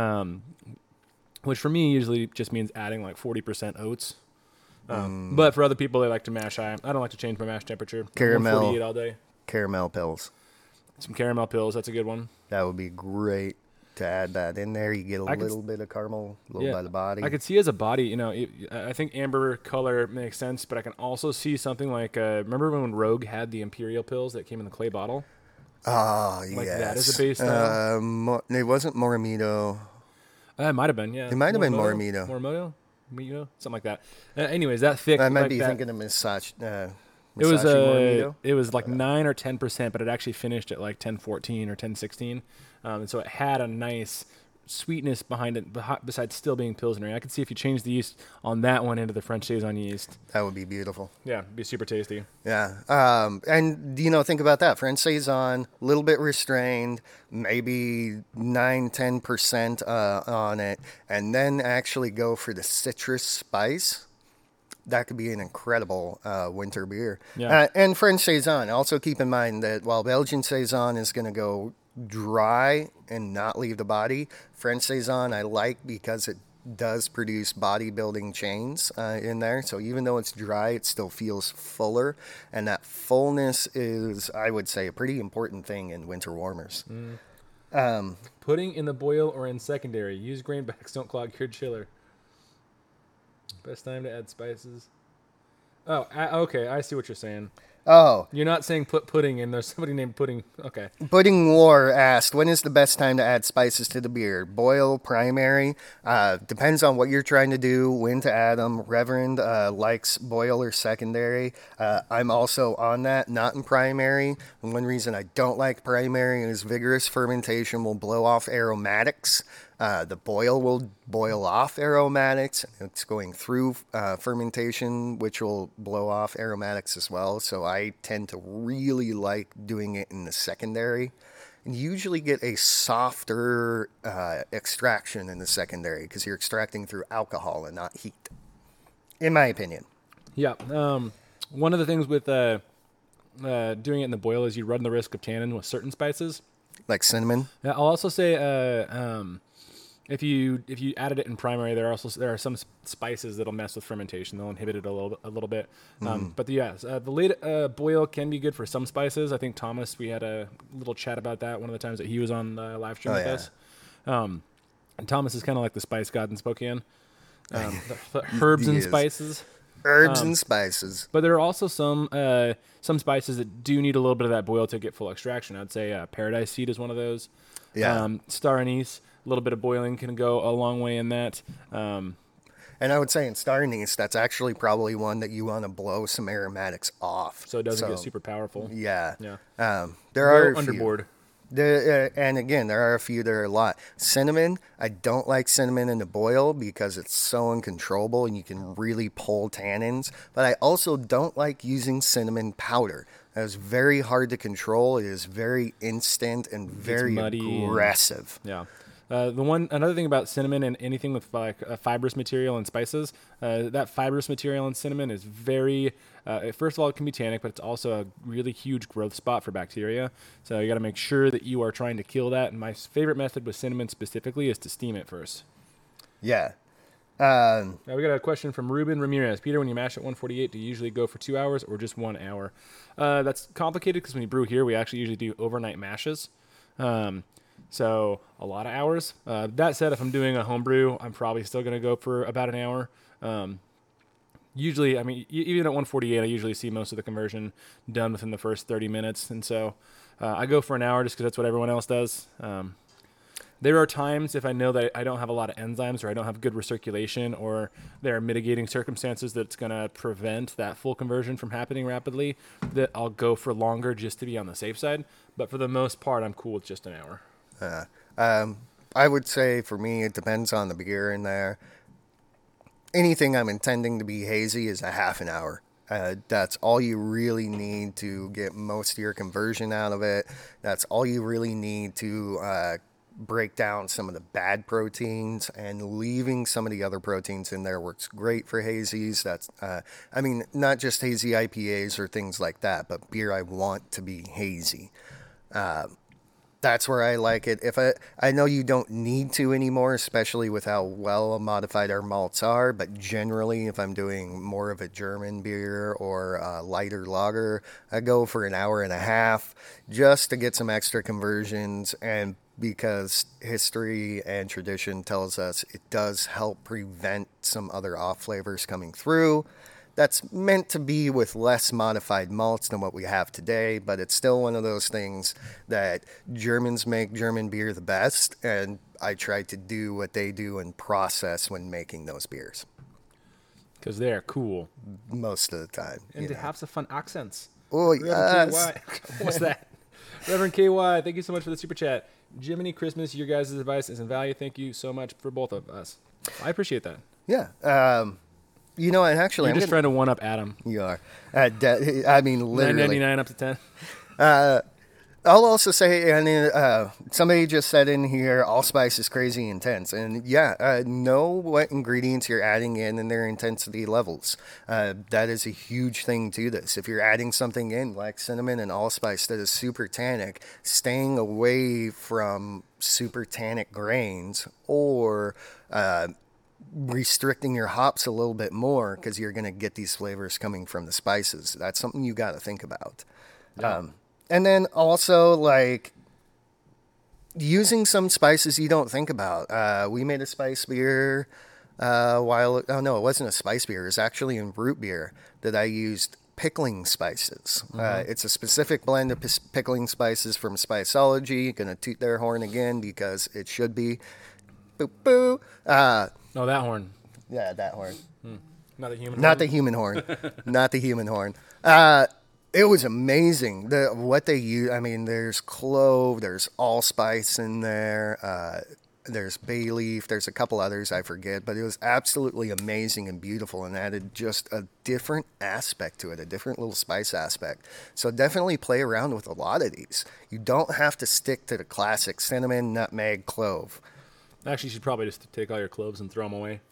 Speaker 1: which for me usually just means adding like 40% oats. But for other people, they like to mash high. I don't like to change my mash temperature.
Speaker 2: Caramel.
Speaker 1: 148 all day.
Speaker 2: Caramel pills.
Speaker 1: Some caramel pills. That's a good one.
Speaker 2: That would be great to add that in there. You get a little bit of caramel, a little bit of body.
Speaker 1: I could see as a body, I think amber color makes sense, but I can also see something like, remember when Rogue had the Imperial pills that came in the clay bottle?
Speaker 2: Oh,
Speaker 1: Like
Speaker 2: yes.
Speaker 1: that as a base style?
Speaker 2: It wasn't Morimoto.
Speaker 1: It might have been, yeah.
Speaker 2: It might have been Morimoto.
Speaker 1: Morimoto? Something like that. Anyways, that thick.
Speaker 2: I might
Speaker 1: like
Speaker 2: be
Speaker 1: that,
Speaker 2: thinking of Masashi.
Speaker 1: It was like 9 or 10%, but it actually finished at like 1014 or 1016. And so it had a nice sweetness behind it, besides still being Pilsner. I could see if you change the yeast on that one into the French Saison yeast.
Speaker 2: That would be beautiful.
Speaker 1: Yeah, it'd be super tasty.
Speaker 2: Yeah. And, think about that. French Saison, a little bit restrained, maybe 9-10% on it, and then actually go for the citrus spice. That could be an incredible winter beer.
Speaker 1: Yeah.
Speaker 2: And French Saison. Also keep in mind that while Belgian Saison is going to go dry and not leave the body, French Saison I like because it does produce bodybuilding chains in there. So even though it's dry, it still feels fuller. And that fullness is, I would say, a pretty important thing in winter warmers.
Speaker 1: Putting in the boil or in secondary. Use grain backs, don't clog your chiller. Best time to add spices. Oh, okay. I see what you're saying.
Speaker 2: Oh.
Speaker 1: You're not saying put pudding in. There's somebody named Pudding. Okay.
Speaker 2: Pudding War asked, when is the best time to add spices to the beer? Boil, primary? Depends on what you're trying to do, when to add them. Reverend likes boil or secondary. I'm also on that, not in primary. And one reason I don't like primary is vigorous fermentation will blow off aromatics. The boil will boil off aromatics. It's going through fermentation, which will blow off aromatics as well. So I tend to really like doing it in the secondary. And usually get a softer extraction in the secondary because you're extracting through alcohol and not heat, in my opinion.
Speaker 1: Yeah. One of the things with doing it in the boil is you run the risk of tannin with certain spices.
Speaker 2: like cinnamon.
Speaker 1: Yeah, I'll also say if you added it in primary, there are some spices that'll mess with fermentation. They'll inhibit it a little bit. But yes, the late boil can be good for some spices. I think Thomas, we had a little chat about that one of the times that he was on the live stream with us. And Thomas is kind of like the spice god in Spokane. The herbs
Speaker 2: He
Speaker 1: and
Speaker 2: is.
Speaker 1: spices.
Speaker 2: Herbs and spices.
Speaker 1: But there are also some spices that do need a little bit of that boil to get full extraction. I'd say paradise seed is one of those.
Speaker 2: Yeah.
Speaker 1: Star anise, a little bit of boiling can go a long way in that.
Speaker 2: And I would say in star anise, that's actually probably one that you want to blow some aromatics off.
Speaker 1: So it doesn't get super powerful.
Speaker 2: Yeah.
Speaker 1: Yeah.
Speaker 2: There are
Speaker 1: Go
Speaker 2: a few.
Speaker 1: underboard.
Speaker 2: And again, there are a few that are a lot. Cinnamon, I don't like cinnamon in the boil because it's so uncontrollable and you can really pull tannins. But I also don't like using cinnamon powder. That is very hard to control. It is very instant and very
Speaker 1: muddy
Speaker 2: aggressive.
Speaker 1: Yeah. Another thing about cinnamon and anything with like a fibrous material and spices, that fibrous material in cinnamon is very, first of all, it can be tannic, but it's also a really huge growth spot for bacteria. So you got to make sure that you are trying to kill that. And my favorite method with cinnamon specifically is to steam it first.
Speaker 2: Yeah.
Speaker 1: Now we got a question from Ruben Ramirez. Peter, when you mash at 148, do you usually go for 2 hours or just 1 hour? That's complicated because when you brew here, we actually usually do overnight mashes. So a lot of hours. That said, if I'm doing a home brew, I'm probably still going to go for about an hour. Usually, I mean, even at 148, I usually see most of the conversion done within the first 30 minutes. And so I go for an hour just because that's what everyone else does. There are times if I know that I don't have a lot of enzymes or I don't have good recirculation or there are mitigating circumstances that's going to prevent that full conversion from happening rapidly, that I'll go for longer just to be on the safe side. But for the most part, I'm cool with just an hour.
Speaker 2: I would say for me, it depends on the beer in there. Anything I'm intending to be hazy is a half an hour. That's all you really need to get most of your conversion out of it. That's all you really need to break down some of the bad proteins, and leaving some of the other proteins in there works great for hazies. That's, I mean, not just hazy IPAs or things like that, but beer I want to be hazy. That's where I like it. If I know you don't need to anymore, especially with how well modified our malts are, but generally if I'm doing more of a German beer or a lighter lager, I go for an hour and a half just to get some extra conversions, and because history and tradition tells us it does help prevent some other off flavors coming through. That's meant to be with less modified malts than what we have today, but it's still one of those things that Germans make German beer the best, and I try to do what they do and process when making those beers.
Speaker 1: Because they're cool.
Speaker 2: Most of the time.
Speaker 1: And to have some fun accents.
Speaker 2: Oh,
Speaker 1: Reverend
Speaker 2: yes.
Speaker 1: KY. What's that? Reverend KY, thank you so much for the super chat. Jiminy Christmas, your guys' advice is in value. Thank you so much for both of us. I appreciate that.
Speaker 2: Yeah. You know, and actually,
Speaker 1: You're just trying to one-up Adam.
Speaker 2: You are. I mean, literally.
Speaker 1: 9.99 up to 10.
Speaker 2: I'll also say, and somebody just said in here, allspice is crazy intense. And yeah, know what ingredients you're adding in and their intensity levels. That is a huge thing to this. If you're adding something in like cinnamon and allspice that is super tannic, staying away from super tannic grains, or restricting your hops a little bit more because you're going to get these flavors coming from the spices. That's something you got to think about.
Speaker 1: Yeah.
Speaker 2: And then also, like, using some spices you don't think about. We made a spice beer it wasn't a spice beer. It was actually in root beer that I used pickling spices. It's a specific blend of pickling spices from Spiceology. Gonna toot their horn again because it should be. Boo boo.
Speaker 1: Oh, that horn.
Speaker 2: Yeah, that horn.
Speaker 1: Not the human
Speaker 2: Not
Speaker 1: horn.
Speaker 2: the human horn. Not the human horn. It was amazing what they use. I mean, there's clove, there's allspice in there, there's bay leaf, there's a couple others I forget, but it was absolutely amazing and beautiful, and added just a different aspect to it, a different little spice aspect. So definitely play around with a lot of these. You don't have to stick to the classic cinnamon, nutmeg, clove.
Speaker 1: Actually, you should probably just take all your cloves and throw them away.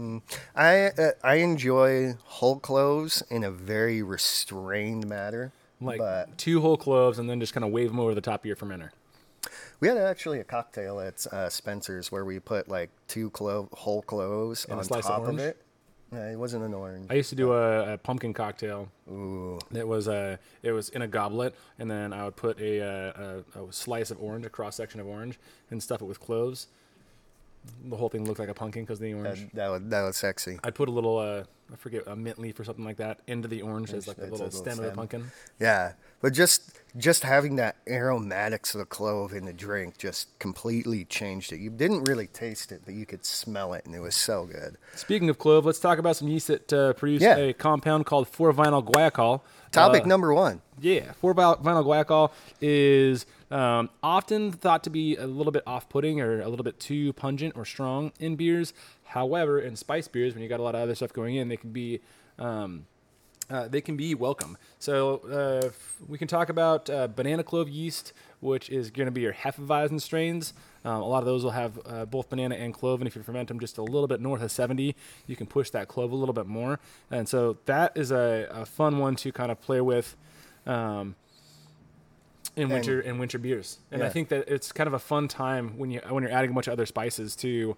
Speaker 2: I enjoy whole cloves in a very restrained manner.
Speaker 1: Like
Speaker 2: but
Speaker 1: 2 whole cloves and then just kind of wave them over the top of your fermenter.
Speaker 2: We had actually a cocktail at Spencer's where we put like 2 whole cloves
Speaker 1: And a
Speaker 2: on
Speaker 1: slice of
Speaker 2: top of
Speaker 1: orange?
Speaker 2: it. It wasn't an orange.
Speaker 1: I used to do a pumpkin cocktail.
Speaker 2: Ooh.
Speaker 1: It was in a goblet, and then I would put a slice of orange, a cross section of orange, and stuff it with cloves. The whole thing looked like a pumpkin because of the orange.
Speaker 2: That was sexy.
Speaker 1: I'd put a little, I forget, a mint leaf or something like that into the orange as like the
Speaker 2: It's a
Speaker 1: little
Speaker 2: little
Speaker 1: stem of the
Speaker 2: stem.
Speaker 1: pumpkin.
Speaker 2: Yeah, but just having that aromatics of the clove in the drink just completely changed it. You didn't really taste it, but you could smell it, and it was so good.
Speaker 1: Speaking of clove, let's talk about some yeast that produce
Speaker 2: Yeah.
Speaker 1: a compound called 4-vinyl guaiacol.
Speaker 2: Topic number 1.
Speaker 1: Yeah, 4-vinyl guaiacol is often thought to be a little bit off-putting or a little bit too pungent or strong in beers. However, in spice beers, when you got a lot of other stuff going in, they can be welcome. So we can talk about banana clove yeast, which is going to be your Hefeweizen strains. A lot of those will have both banana and clove, and if you ferment them just a little bit north of 70, you can push that clove a little bit more. And so that is a fun one to kind of play with in winter beers. And I
Speaker 2: Yeah.
Speaker 1: think that it's kind of a fun time when you're adding a bunch of other spices to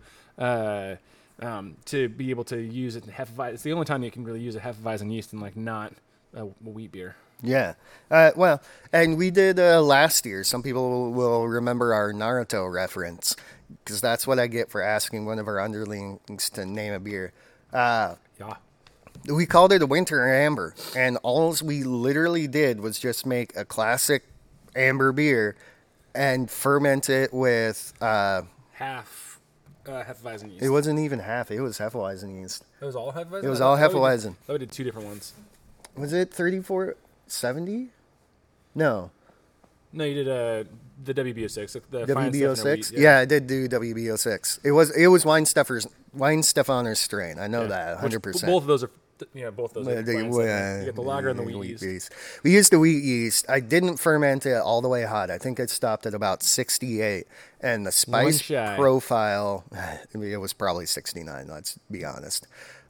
Speaker 1: be able to use it in Hefeweizen. It's the only time you can really use a Hefeweizen yeast in like not a wheat beer.
Speaker 2: Yeah. Well, and we did last year. Some people will remember our Naruto reference because that's what I get for asking one of our underlings to name a beer.
Speaker 1: Yeah.
Speaker 2: We called it a winter amber, and all we literally did was just make a classic amber beer and ferment it with.
Speaker 1: Half Hefeweizen yeast.
Speaker 2: It wasn't even half. It was Hefeweizen yeast.
Speaker 1: It was all Hefeweizen?
Speaker 2: It was all Hefeweizen.
Speaker 1: We did two different ones.
Speaker 2: Was it 3470? No.
Speaker 1: No, you did the WB06. The fine
Speaker 2: WB06?
Speaker 1: Stefaner wheat,
Speaker 2: Yeah, I did do WB06. It was Weinstefaner's strain. I know that,
Speaker 1: Which
Speaker 2: 100%.
Speaker 1: both of those are, both of those are fine Stefaner. You get the lager and the wheat yeast.
Speaker 2: We used the wheat yeast. I didn't ferment it all the way hot. I think it stopped at about 68. And the spice
Speaker 1: shy.
Speaker 2: profile, it was probably 69, let's be honest.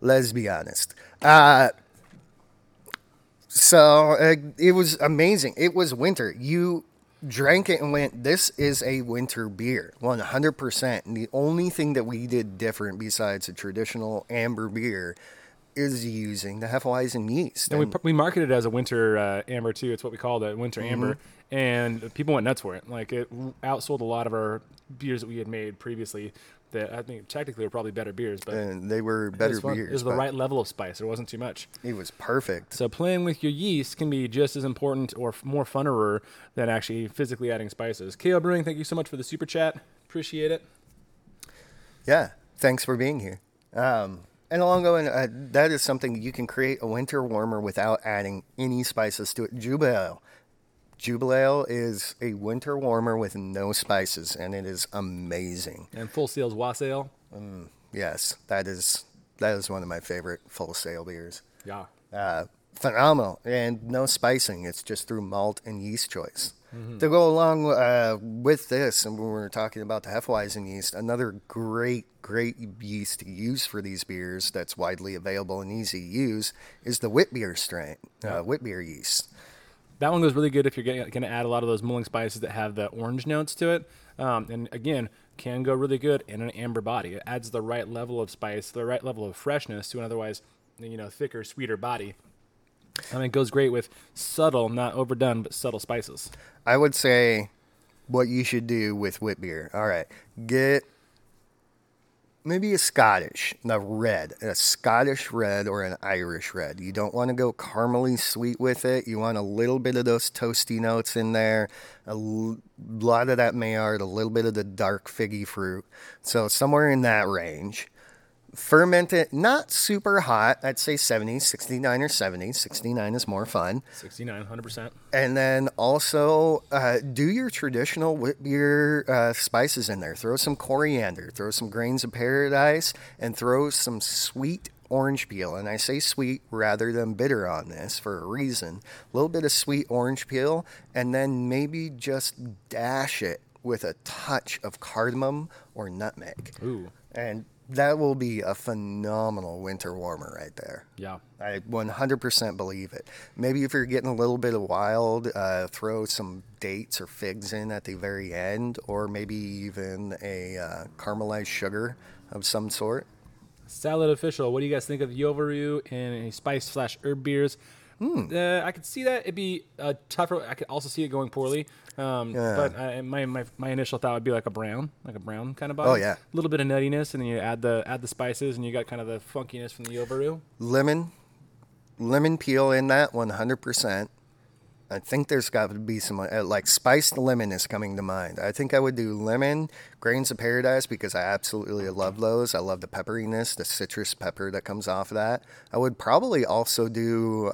Speaker 2: So it was amazing. It was winter. You drank it and went, this is a winter beer, 100%. And the only thing that we did different besides a traditional amber beer is using the Hefeweizen yeast.
Speaker 1: And we marketed it as a winter amber too. It's what we called it, winter amber. And people went nuts for it. Like it outsold a lot of our beers that we had made previously. That I think technically were probably better beers, but
Speaker 2: And they were better beers.
Speaker 1: It was the
Speaker 2: but
Speaker 1: right level of spice. There wasn't too much.
Speaker 2: It was perfect.
Speaker 1: So playing with your yeast can be just as important or more funnerer than actually physically adding spices. KO Brewing, thank you so much for the super chat. Appreciate it.
Speaker 2: Yeah, thanks for being here. And along going, that is something you can create a winter warmer without adding any spices to it. Jubile Ale is a winter warmer with no spices, and it is amazing.
Speaker 1: And Full Sail's Wassail.
Speaker 2: Yes, that is one of my favorite Full Sail beers.
Speaker 1: Yeah.
Speaker 2: Phenomenal, and no spicing. It's just through malt and yeast choice. To go along with this, and when we're talking about the Hefeweizen yeast, another great yeast to use for these beers that's widely available and easy to use is the wit beer strain, wit beer yeast.
Speaker 1: That one goes really good if you're going to add a lot of those mulling spices that have the orange notes to it. And again, can go really good in an amber body. It adds the right level of spice, the right level of freshness to an otherwise, thicker, sweeter body. And it goes great with subtle, not overdone, but subtle spices.
Speaker 2: I would say what you should do with wit beer. All right, get maybe a Scottish red or an Irish red. You don't want to go caramely sweet with it. You want a little bit of those toasty notes in there, a lot of that Maillard, a little bit of the dark figgy fruit. So somewhere in that range. Ferment it, not super hot. I'd say 70, 69 or 70. 69 is more fun.
Speaker 1: 69, 100%.
Speaker 2: And then also do your traditional wit beer spices in there. Throw some coriander, throw some grains of paradise, and throw some sweet orange peel. And I say sweet rather than bitter on this for a reason. A little bit of sweet orange peel, and then maybe just dash it with a touch of cardamom or nutmeg.
Speaker 1: Ooh.
Speaker 2: And that will be a phenomenal winter warmer right there.
Speaker 1: Yeah.
Speaker 2: I 100% believe it. Maybe if you're getting a little bit of wild, throw some dates or figs in at the very end, or maybe even a caramelized sugar of some sort.
Speaker 1: Salad Official. What do you guys think of Yovaru and a spice/herb beers? I could see that it'd be tougher. I could also see it going poorly. But my initial thought would be like a brown kind of body.
Speaker 2: Oh, yeah.
Speaker 1: A little bit of nuttiness, and then you add the spices, and you got kind of the funkiness from the Yovaru.
Speaker 2: Lemon peel in that 100%. I think there's got to be some like spiced lemon is coming to mind. I think I would do lemon, grains of paradise, because I absolutely love those. I love the pepperiness, the citrus pepper that comes off of that. I would probably also do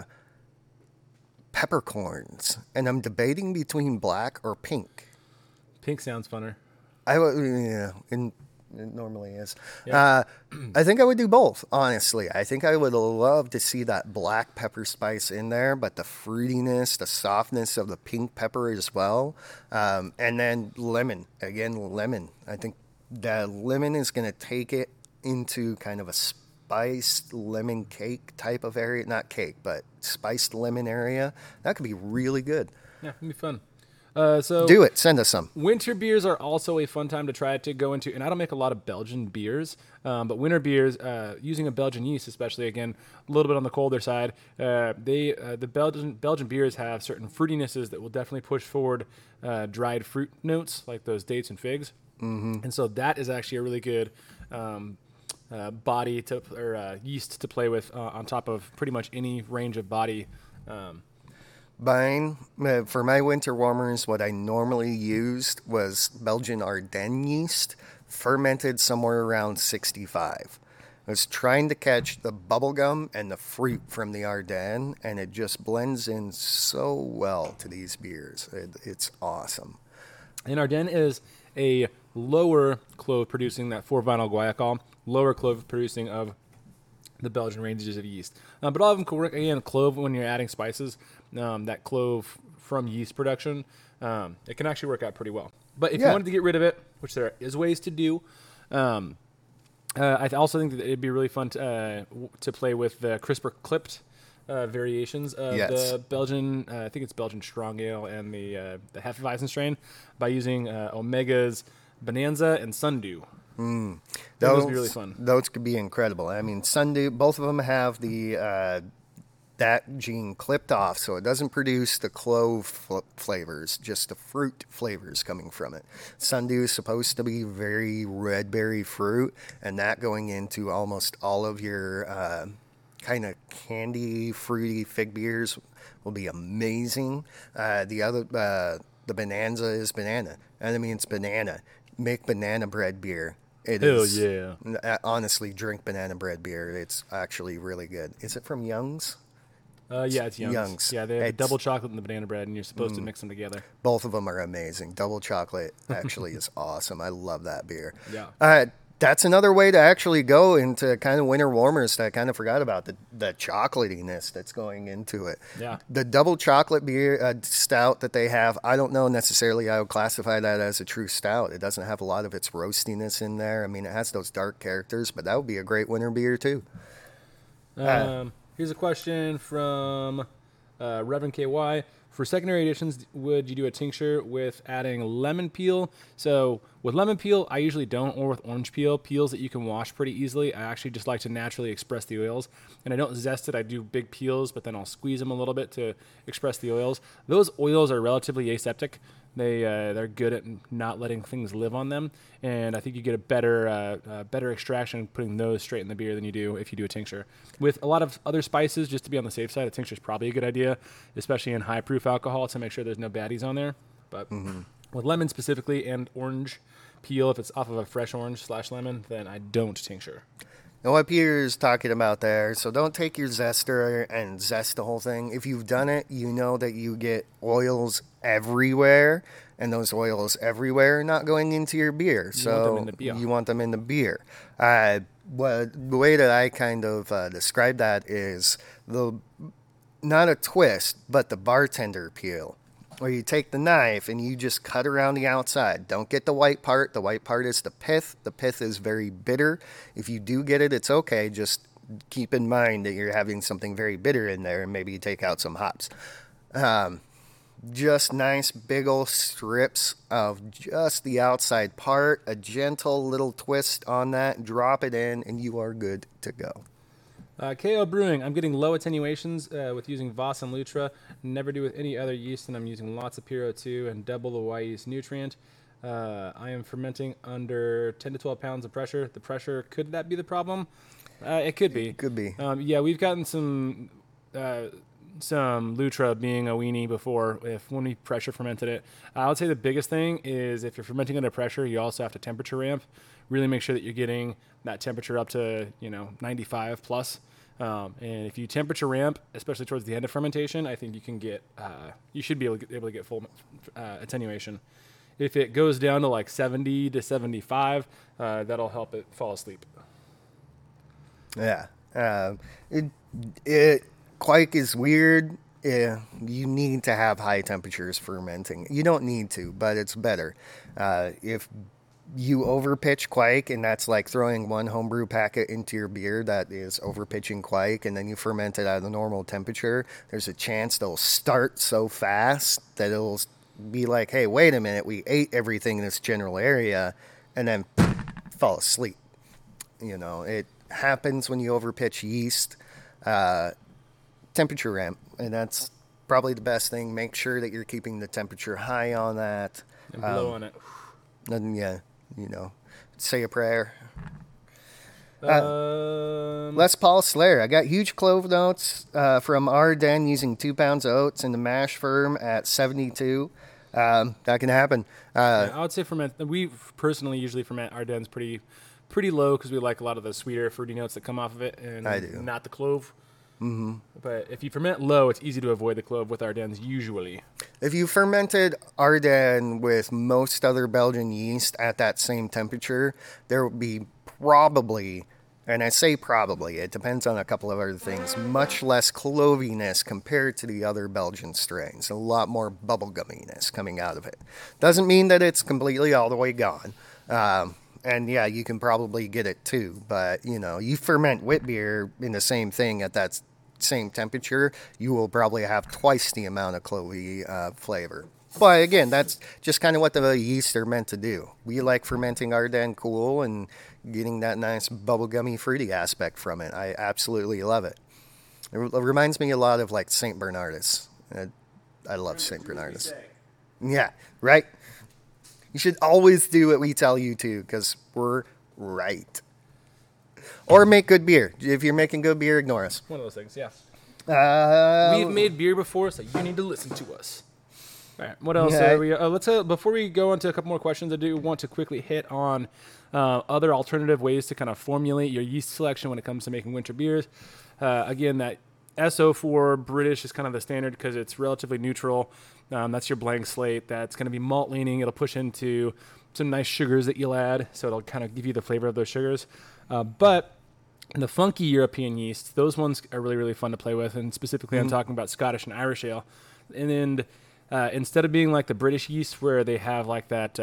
Speaker 2: peppercorns, and I'm debating between black or pink.
Speaker 1: Pink sounds funner.
Speaker 2: I would, it normally is.
Speaker 1: Yeah.
Speaker 2: I think I would do both, honestly. I think I would love to see that black pepper spice in there, but the fruitiness, the softness of the pink pepper as well. And then lemon. Again, lemon. I think that lemon is going to take it into kind of a spiced lemon cake type of area. Not cake, but spiced lemon area. That could be really good.
Speaker 1: Yeah, it'd be fun. So
Speaker 2: do it. Send us some.
Speaker 1: Winter beers are also a fun time to try to go into, and I don't make a lot of Belgian beers, but winter beers, using a Belgian yeast, especially, again, a little bit on the colder side, the Belgian beers have certain fruitinesses that will definitely push forward dried fruit notes, like those dates and figs. Mm-hmm. And so that is actually a really good body or yeast to play with on top of pretty much any range of body.
Speaker 2: Mine, for my winter warmers, what I normally used was Belgian Ardennes yeast, fermented somewhere around 65. I was trying to catch the bubble gum and the fruit from the Ardennes, and it just blends in so well to these beers. It's awesome.
Speaker 1: And Ardennes is a lower clove producing, that 4-vinyl guaiacol, lower clove producing of the Belgian ranges of yeast. But all of them can work. Again, clove, when you're adding spices, that clove from yeast production, it can actually work out pretty well. But if you wanted to get rid of it, which there is ways to do, I also think that it'd be really fun to play with the CRISPR clipped variations of the Belgian, I think it's Belgian Strong Ale and the Hefeweizen strain, by using Omega's Bonanza and Sundew. Those would be really fun.
Speaker 2: Those could be incredible. I mean, Sundew, both of them have the that gene clipped off, so it doesn't produce the clove flavors, just the fruit flavors coming from it. Sundew is supposed to be very red berry fruit, and that going into almost all of your kind of candy, fruity fig beers will be amazing. The Bonanza is banana. And I mean, it's banana. Make banana bread beer.
Speaker 1: Hell yeah.
Speaker 2: Honestly, drink banana bread beer. It's actually really good. Is it from Young's?
Speaker 1: Yeah, it's Young's. Yeah, they have the double chocolate and the banana bread, and you're supposed to mix them together.
Speaker 2: Both of them are amazing. Double chocolate actually is awesome. I love that beer.
Speaker 1: Yeah.
Speaker 2: That's another way to actually go into kind of winter warmers that I kind of forgot about, the chocolatiness that's going into it.
Speaker 1: Yeah.
Speaker 2: The double chocolate beer stout that they have, I don't know necessarily I would classify that as a true stout. It doesn't have a lot of its roastiness in there. I mean, it has those dark characters, but that would be a great winter beer too.
Speaker 1: Here's a question from Reverend KY. For secondary editions, would you do a tincture with adding lemon peel? So with lemon peel, I usually don't, or with orange peel, peels that you can wash pretty easily. I actually just like to naturally express the oils. And I don't zest it. I do big peels, but then I'll squeeze them a little bit to express the oils. Those oils are relatively aseptic. They're good at not letting things live on them, and I think you get a better extraction putting those straight in the beer than you do if you do a tincture. With a lot of other spices, just to be on the safe side, a tincture is probably a good idea, especially in high proof alcohol, to make sure there's no baddies on there. But with lemon specifically and orange peel, if it's off of a fresh orange / lemon, then I don't tincture.
Speaker 2: Now, what Peter's talking about there, so don't take your zester and zest the whole thing. If you've done it, you know that you get oils everywhere, and those oils everywhere are not going into your beer. You want them in the beer. The way that I kind of describe that is not a twist, but the bartender peel. Or you take the knife and you just cut around the outside. Don't get the white part. The white part is the pith. The pith is very bitter. If you do get it, it's okay. Just keep in mind that you're having something very bitter in there, and maybe you take out some hops. Just nice big old strips of just the outside part, a gentle little twist on that, drop it in, and you are good to go.
Speaker 1: KO Brewing, I'm getting low attenuations with using Voss and Lutra. Never do with any other yeast, and I'm using lots of Puro 2 and double the Y yeast nutrient. I am fermenting under 10 to 12 pounds of pressure. The pressure, could that be the problem? It could be.
Speaker 2: Could be.
Speaker 1: Yeah, we've gotten some Lutra being a weenie before when we pressure fermented it. I would say the biggest thing is if you're fermenting under pressure, you also have to temperature ramp. Really make sure that you're getting that temperature up to 95 plus. And if you temperature ramp, especially towards the end of fermentation, I think you can get you should be able to get full attenuation. If it goes down to like 70 to 75, that'll help it fall asleep.
Speaker 2: Yeah. Quake is weird. Yeah, you need to have high temperatures fermenting. You don't need to, but it's better. If you overpitch Quake, and that's like throwing one homebrew packet into your beer that is overpitching Quake, and then you ferment it at a normal temperature, there's a chance they'll start so fast that it'll be like, hey, wait a minute, we ate everything in this general area, and then fall asleep. It happens when you overpitch yeast. Temperature ramp, and that's probably the best thing. Make sure that you're keeping the temperature high on that.
Speaker 1: And blow on it.
Speaker 2: And say a prayer. Les Paul Slayer. I got huge clove notes from our den using 2 pounds of oats in the mash firm at 72. That can happen.
Speaker 1: I would say ferment. We personally usually ferment our dens pretty low because we like a lot of the sweeter fruity notes that come off of it, and
Speaker 2: I do.
Speaker 1: Not the clove. Mm-hmm. But if you ferment low, it's easy to avoid the clove with Ardennes usually.
Speaker 2: If you fermented Ardennes with most other Belgian yeast at that same temperature, there would be probably, and I say probably, it depends on a couple of other things, much less cloviness compared to the other Belgian strains. A lot more bubblegumminess coming out of it. Doesn't mean that it's completely all the way gone. And yeah, you can probably get it too. But, you ferment wit beer in the same thing at that same temperature, you will probably have twice the amount of clovey flavor. But again, that's just kind of what the yeast are meant to do. We like fermenting Ardennes cool and getting that nice bubblegummy fruity aspect from it. I absolutely love it. It reminds me a lot of like St. Bernardus. I love St. Bernardus. Yeah, right? You should always do what we tell you to, because we're right. Or make good beer. If you're making good beer, ignore us.
Speaker 1: One of those things, yeah. We've made beer before, so you need to listen to us. All right, what else? Let's before we go into a couple more questions, I do want to quickly hit on other alternative ways to kind of formulate your yeast selection when it comes to making winter beers. Again, that SO4 British is kind of the standard because it's relatively neutral. That's your blank slate. That's going to be malt leaning. It'll push into some nice sugars that you'll add, so it'll kind of give you the flavor of those sugars. But the funky European yeasts, those ones are really, really fun to play with, and specifically I'm talking about Scottish and Irish ale. And then instead of being like the British yeast where they have like that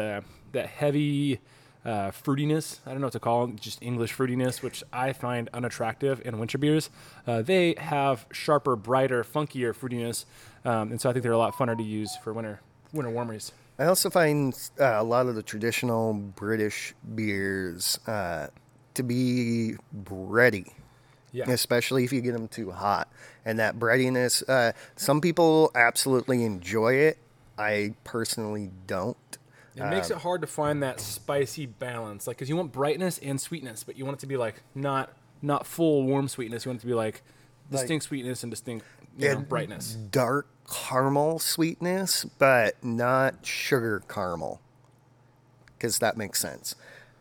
Speaker 1: heavy fruitiness, I don't know what to call it, just English fruitiness, which I find unattractive in winter beers. They have sharper, brighter, funkier fruitiness, and so I think they're a lot funner to use for winter warmers.
Speaker 2: I also find a lot of the traditional British beers to be bready, especially if you get them too hot. And that breadiness, some people absolutely enjoy it. I personally don't.
Speaker 1: It makes it hard to find that spicy balance, like because you want brightness and sweetness, but you want it to be like not full warm sweetness. You want it to be like distinct sweetness and distinct brightness.
Speaker 2: Dark caramel sweetness, but not sugar caramel, because that makes sense.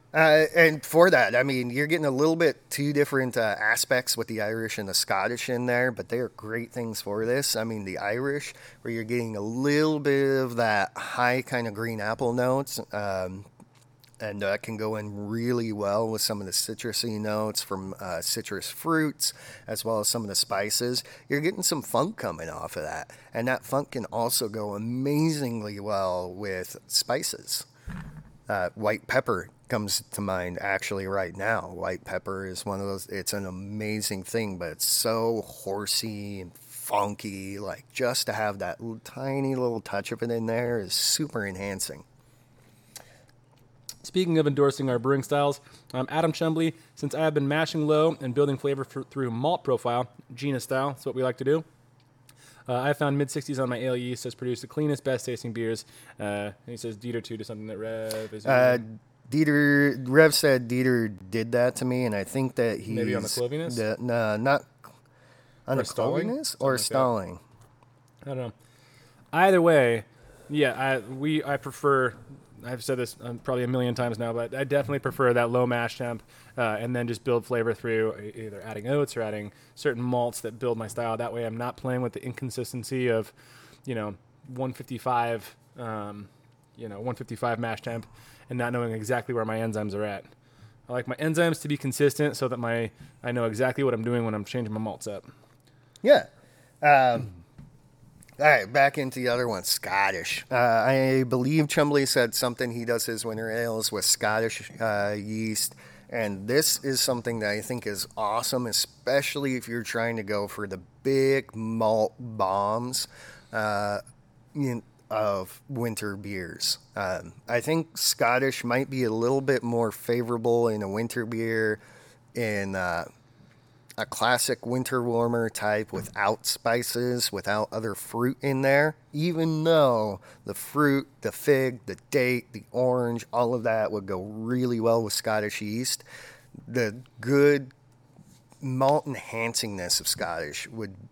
Speaker 2: And for that, I mean, you're getting a little bit two different aspects with the Irish and the Scottish in there, but they are great things for this. I mean, the Irish, where you're getting a little bit of that high kind of green apple notes, and that can go in really well with some of the citrusy notes from citrus fruits, as well as some of the spices. You're getting some funk coming off of that, and that funk can also go amazingly well with spices. White pepper comes to mind actually right now. White pepper is one of those, it's an amazing thing, but it's so horsey and funky. Like, just to have that tiny little touch of it in there is super enhancing.
Speaker 1: Speaking of endorsing our brewing styles, I'm Adam Chumbley. Since I have been mashing low and building flavor through malt profile, Gina style, that's what we like to do. I found mid-60s on my ale yeast has produced the cleanest, best-tasting beers. And he says Dieter, too, to something that Rev is using.
Speaker 2: Rev said Dieter did that to me, and I think that he's...
Speaker 1: Maybe on the cloviness?
Speaker 2: No, not on the
Speaker 1: stalling?
Speaker 2: cloviness or
Speaker 1: Like
Speaker 2: stalling.
Speaker 1: I don't know. Either way, yeah, I prefer... I've said this probably a million times now, but I definitely prefer that low mash temp and then just build flavor through either adding oats or adding certain malts that build my style. That way I'm not playing with the inconsistency of, 155, 155 mash temp and not knowing exactly where my enzymes are at. I like my enzymes to be consistent so that I know exactly what I'm doing when I'm changing my malts up.
Speaker 2: Yeah. All right, back into the other one, Scottish. I believe Chumbley said something. He does his winter ales with Scottish yeast, and this is something that I think is awesome, especially if you're trying to go for the big malt bombs of winter beers. I think Scottish might be a little bit more favorable in a winter beer in a classic winter warmer type without spices, without other fruit in there, even though the fruit, the fig, the date, the orange, all of that would go really well with Scottish yeast. The good malt enhancingness of Scottish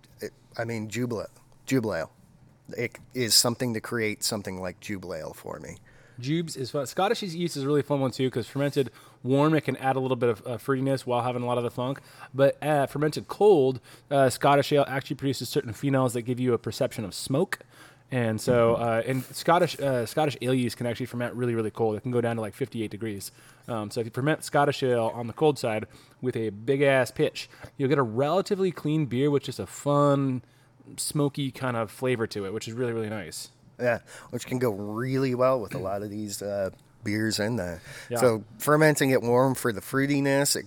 Speaker 2: Jubile. It is something to create something like Jubile for me.
Speaker 1: Jubes is fun. Scottish yeast is a really fun one too because fermented warm, it can add a little bit of fruitiness while having a lot of the funk. But fermented cold, Scottish ale actually produces certain phenols that give you a perception of smoke. And so, and Scottish ale yeast can actually ferment really, really cold. It can go down to like 58 degrees. So if you ferment Scottish ale on the cold side with a big ass pitch, you'll get a relatively clean beer with just a fun, smoky kind of flavor to it, which is really, really nice.
Speaker 2: Yeah, which can go really well with a lot of these beers in there.
Speaker 1: Yeah.
Speaker 2: So fermenting it warm for the fruitiness,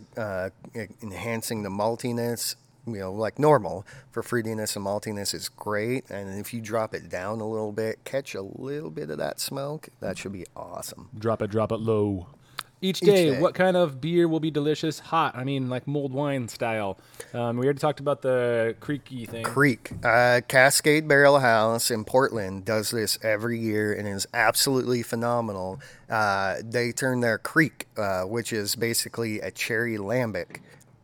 Speaker 2: enhancing the maltiness, like normal for fruitiness and maltiness is great. And if you drop it down a little bit, catch a little bit of that smoke, that should be awesome.
Speaker 1: Drop it low. Each day, what kind of beer will be delicious? Hot. I mean, like mulled wine style. We already talked about the creaky thing.
Speaker 2: Creek. Cascade Barrel House in Portland does this every year and is absolutely phenomenal. They turn their creek, which is basically a cherry lambic,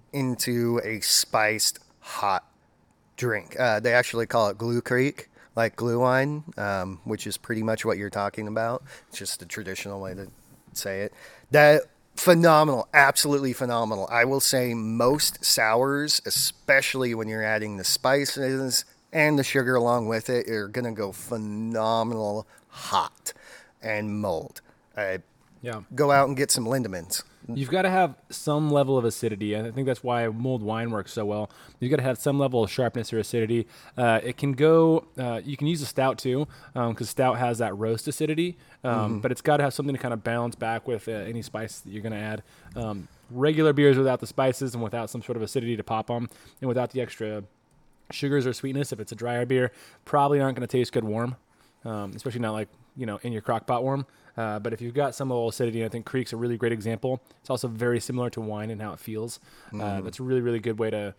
Speaker 2: into a spiced hot drink. They actually call it Glue Creek, like glue wine, which is pretty much what you're talking about. It's just the traditional way to say it. That phenomenal, absolutely phenomenal. I will say most sours, especially when you're adding the spices and the sugar along with it, are gonna go phenomenal hot and mulled.
Speaker 1: Yeah.
Speaker 2: Go out and get some Lindemans.
Speaker 1: You've got to have some level of acidity. I think that's why mulled wine works so well. You've got to have some level of sharpness or acidity. It can go, you can use a stout too, because stout has that roast acidity, but it's got to have something to kind of balance back with any spice that you're going to add. Regular beers without the spices and without some sort of acidity to pop them, and without the extra sugars or sweetness, if it's a drier beer, probably aren't going to taste good warm, especially not like, in your crock pot warm. But if you've got some level of acidity, I think Creek's a really great example. It's also very similar to wine and how it feels. That's a really, really good way to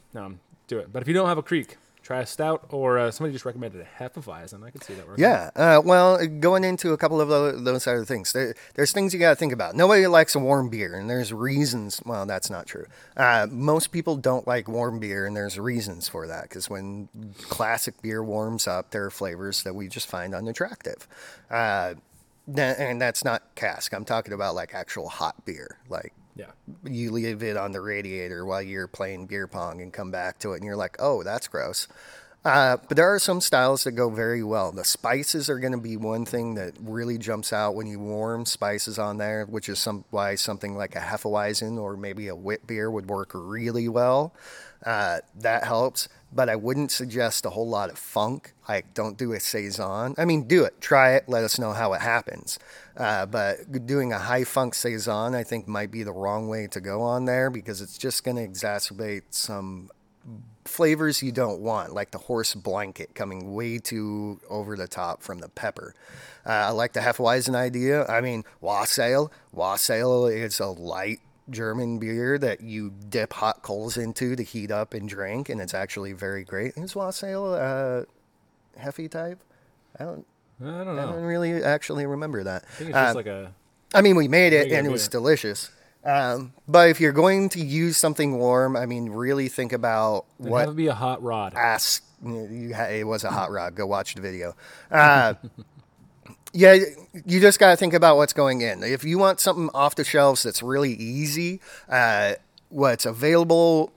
Speaker 1: do it. But if you don't have a Creek, try a stout, or somebody just recommended a Hefeweizen. I could see that working.
Speaker 2: Yeah. Well, going into a couple of those other things, there's things you got to think about. Nobody likes a warm beer, and there's reasons. Well, that's not true. Most people don't like warm beer, and there's reasons for that, because when classic beer warms up, there are flavors that we just find unattractive. And that's not cask. I'm talking about like actual hot beer. Like,
Speaker 1: yeah,
Speaker 2: you leave it on the radiator while you're playing beer pong and come back to it and you're like, oh, that's gross. But there are some styles that go very well. The spices are going to be one thing that really jumps out when you warm spices on there, which is why something like a Hefeweizen or maybe a wit beer would work really well. That helps. But I wouldn't suggest a whole lot of funk. Like, don't do a Saison. I mean, do it. Try it. Let us know how it happens. But doing a high funk Saison, I think, might be the wrong way to go on there because it's just going to exacerbate some flavors you don't want, like the horse blanket coming way too over the top from the pepper. I like the Hefeweizen idea. I mean, Wassail. Wassail is a light German beer that you dip hot coals into to heat up and drink, and it's actually very great. Is Wassail Hefe type? I don't
Speaker 1: know.
Speaker 2: I don't really actually remember that.
Speaker 1: I think it's just like a...
Speaker 2: I mean, we made it,
Speaker 1: regular
Speaker 2: and it was
Speaker 1: beer.
Speaker 2: delicious. But if you're going to use something warm, I mean, really think about
Speaker 1: It'd
Speaker 2: what
Speaker 1: have to be a hot rod.
Speaker 2: it was a hot rod. Go watch the video. Yeah, you just got to think about what's going in. If you want something off the shelves that's really easy, what's available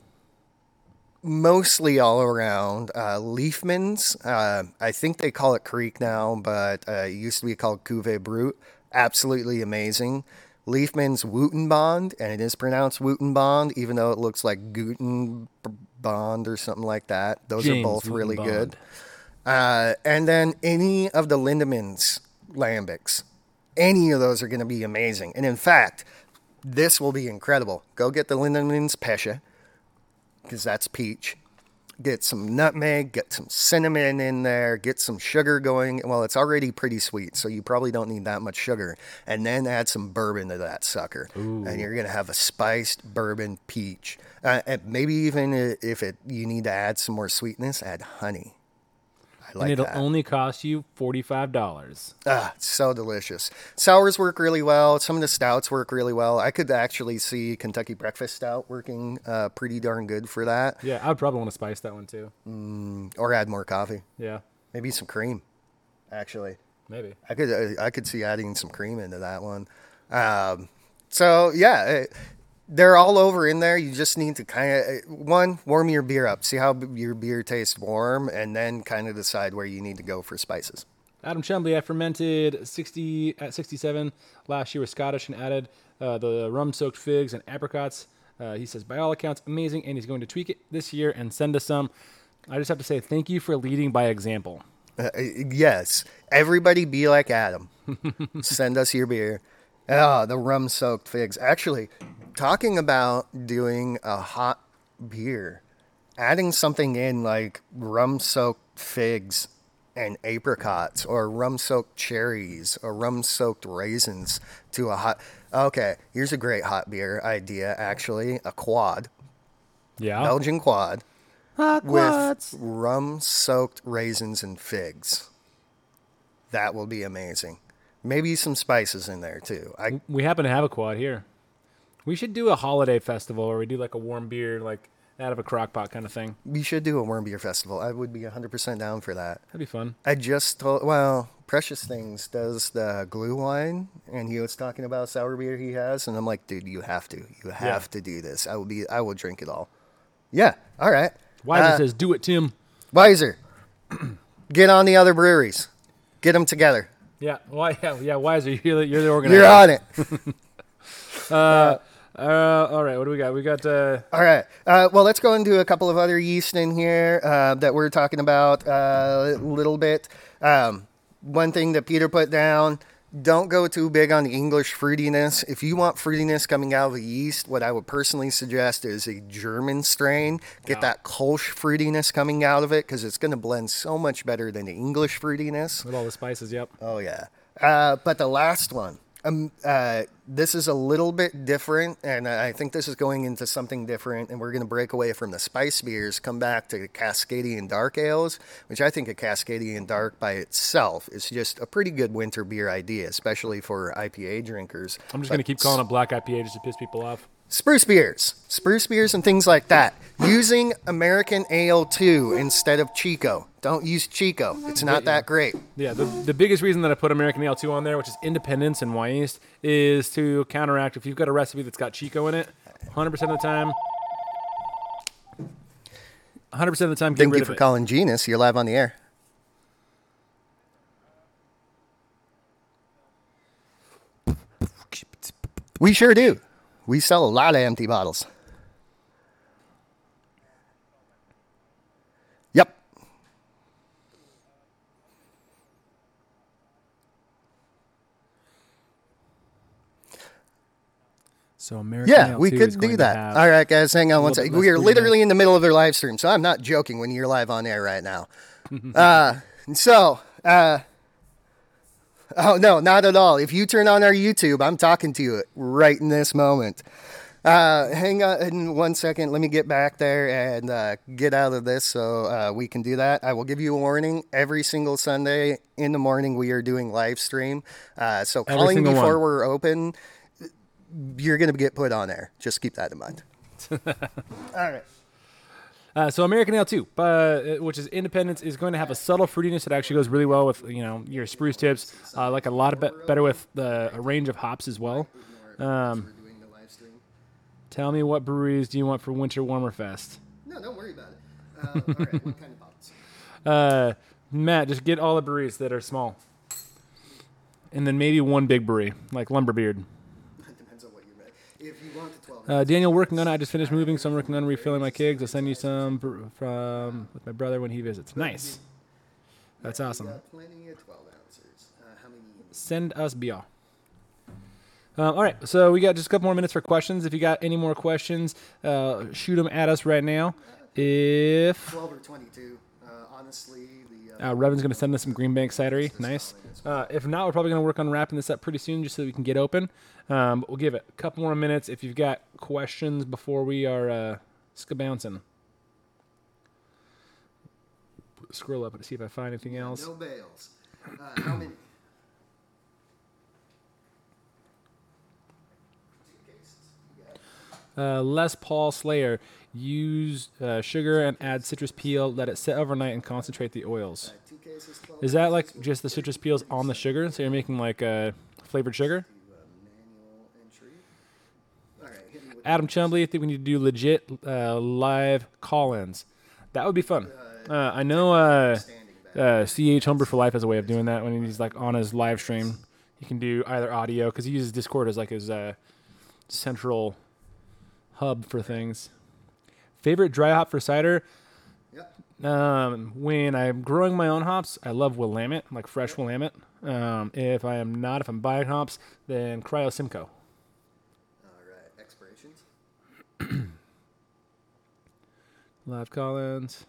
Speaker 2: mostly all around, Leafman's. I think they call it Creek now, but it used to be called Cuvée Brut. Absolutely amazing. Leafman's Woutenbond, and it is pronounced Woutenbond, even though it looks like Gutenbond or something like that. Those
Speaker 1: James
Speaker 2: are both really
Speaker 1: Woutenbond.
Speaker 2: good. And then any of the Lindemans lambics, any of those are going to be amazing. And in fact, this will be incredible. Go get the Lindemans Pesche, because that's peach. Get some nutmeg, get some cinnamon in there, get some sugar going. Well, it's already pretty sweet, so you probably don't need that much sugar. And then add some bourbon to that sucker.
Speaker 1: Ooh.
Speaker 2: And you're going to have a spiced bourbon peach. And maybe even if you need to add some more sweetness, add honey. I like
Speaker 1: And it'll
Speaker 2: that.
Speaker 1: only cost you $45.
Speaker 2: It's so delicious. Sours work really well. Some of the stouts work really well. I could actually see Kentucky Breakfast Stout working pretty darn good for that.
Speaker 1: Yeah, I would probably want to spice that one too.
Speaker 2: Or add more coffee.
Speaker 1: Yeah,
Speaker 2: Maybe some cream, actually.
Speaker 1: maybe.
Speaker 2: I could see adding some cream into that one. So yeah, they're all over in there. You just need to kind of warm your beer up, see how your beer tastes warm, and then kind of decide where you need to go for spices.
Speaker 1: Adam Chumbley, I fermented 60 at 67 last year with Scottish and added the rum-soaked figs and apricots. He says, by all accounts, amazing, and he's going to tweak it this year and send us some. I just have to say thank you for leading by example.
Speaker 2: Yes, everybody be like Adam. Send us your beer. Oh, the rum-soaked figs. Actually, talking about doing a hot beer, adding something in like rum-soaked figs and apricots, or rum-soaked cherries, or rum-soaked raisins to a hot... Okay, here's a great hot beer idea, actually. A quad.
Speaker 1: Yeah.
Speaker 2: Belgian quad.
Speaker 1: Hot quads.
Speaker 2: With rum-soaked raisins and figs. That will be amazing. Maybe some spices in there, too.
Speaker 1: We happen to have a quad here. We should do a holiday festival where we do like a warm beer, like out of a crock pot kind of thing.
Speaker 2: We should do a worm beer festival. I would be 100% down for that.
Speaker 1: That'd be fun.
Speaker 2: I just told, Precious Things does the glue wine, and he was talking about sour beer he has, and I'm like, dude, you have to do this. I will drink it all. Yeah, all right.
Speaker 1: Wiser says, do it, Tim.
Speaker 2: Wiser, get on the other breweries. Get them together.
Speaker 1: Yeah, Wiser, you're the organizer.
Speaker 2: You're on it.
Speaker 1: All right, what do we got? We got...
Speaker 2: All right. Well, let's go into a couple of other yeast in here that we're talking about a little bit. One thing that Peter put down, don't go too big on the English fruitiness. If you want fruitiness coming out of the yeast, what I would personally suggest is a German strain. Get that Kolsch fruitiness coming out of it because it's going to blend so much better than the English fruitiness.
Speaker 1: with all the spices, yep.
Speaker 2: Oh, yeah. But the last one, this is a little bit different, and I think this is going into something different, and we're going to break away from the spice beers, come back to Cascadian Dark Ales, which I think a Cascadian Dark by itself is just a pretty good winter beer idea, especially for IPA drinkers.
Speaker 1: I'm just going to keep calling it black IPA just to piss people off.
Speaker 2: Spruce beers and things like that. Using American Ale 2 instead of Chico. Don't use Chico. It's not that great.
Speaker 1: Yeah, the biggest reason that I put American Ale 2 on there, which is Independence and Weist, is to counteract if you've got a recipe that's got Chico in it, 100% of the time, 100% of the time, get
Speaker 2: Thank
Speaker 1: rid
Speaker 2: you
Speaker 1: of
Speaker 2: for
Speaker 1: it.
Speaker 2: calling Genus. You're live on the air. We sure do. We sell a lot of empty bottles. Yep.
Speaker 1: So American
Speaker 2: Yeah,
Speaker 1: Ale
Speaker 2: we
Speaker 1: 2 is
Speaker 2: could
Speaker 1: going
Speaker 2: do
Speaker 1: to
Speaker 2: that.
Speaker 1: have
Speaker 2: All right, guys, hang on one
Speaker 1: little bit
Speaker 2: second.
Speaker 1: less
Speaker 2: We are
Speaker 1: fruitiness.
Speaker 2: literally in the middle of their live stream, so I'm not joking when you're live on air right now. Oh, no, not at all. If you turn on our YouTube, I'm talking to you right in this moment. Hang on 1 second. Let me get back there and get out of this so we can do that. I will give you a warning. Every single Sunday in the morning, we are doing live stream. So calling
Speaker 1: single
Speaker 2: before
Speaker 1: one.
Speaker 2: we're open, you're going to get put on air. Just keep that in mind. All right.
Speaker 1: So American Ale 2, which is Independence, is going to have a subtle fruitiness that actually goes really well with your spruce tips. Like a lot of better with a range of hops as well. Tell me, what breweries do you want for Winter Warmer Fest?
Speaker 2: No, don't worry about it. All right, what kind of bottles?
Speaker 1: Matt, just get all the breweries that are small, and then maybe one big brewery like Lumberbeard.
Speaker 2: Depends on what you're ready. If you want the 12.
Speaker 1: Daniel, working on it. I just finished moving, so I'm working on refilling my kegs. I'll send you some from with my brother when he visits. Nice. That's awesome.
Speaker 2: Got plenty of 12 ounces. How many?
Speaker 1: Send us beer. All right, so we got just a couple more minutes for questions. If you got any more questions, shoot them at us right now. If
Speaker 2: 12 or 22. Honestly, the
Speaker 1: Revan's going to send us some Green Bank cidery, nice. If not, we're probably going to work on wrapping this up pretty soon just so we can get open. But we'll give it a couple more minutes if you've got questions before we are skabouncing. Scroll up and see if I find anything else.
Speaker 2: no bales. How many? 2 cases.
Speaker 1: Les Paul Slayer. Use sugar and add citrus peel. Let it sit overnight and concentrate the oils.
Speaker 2: 2 cases. 12
Speaker 1: Is that like just the citrus peels on the sugar? So you're making like flavored sugar?
Speaker 2: manual entry. All right. Hit me with
Speaker 1: Adam Chumbley, I think we need to do legit live call-ins. That would be fun. I know CH Homebrew for Life has a way of doing that when he's like on his live stream. He can do either audio because he uses Discord as like his central hub for things. Favorite dry hop for cider?
Speaker 2: Yep.
Speaker 1: When I'm growing my own hops, I love Willamette, like fresh Willamette. If I'm buying hops, then Cryo Simcoe.
Speaker 2: All right. Expirations.
Speaker 1: Live call-ins.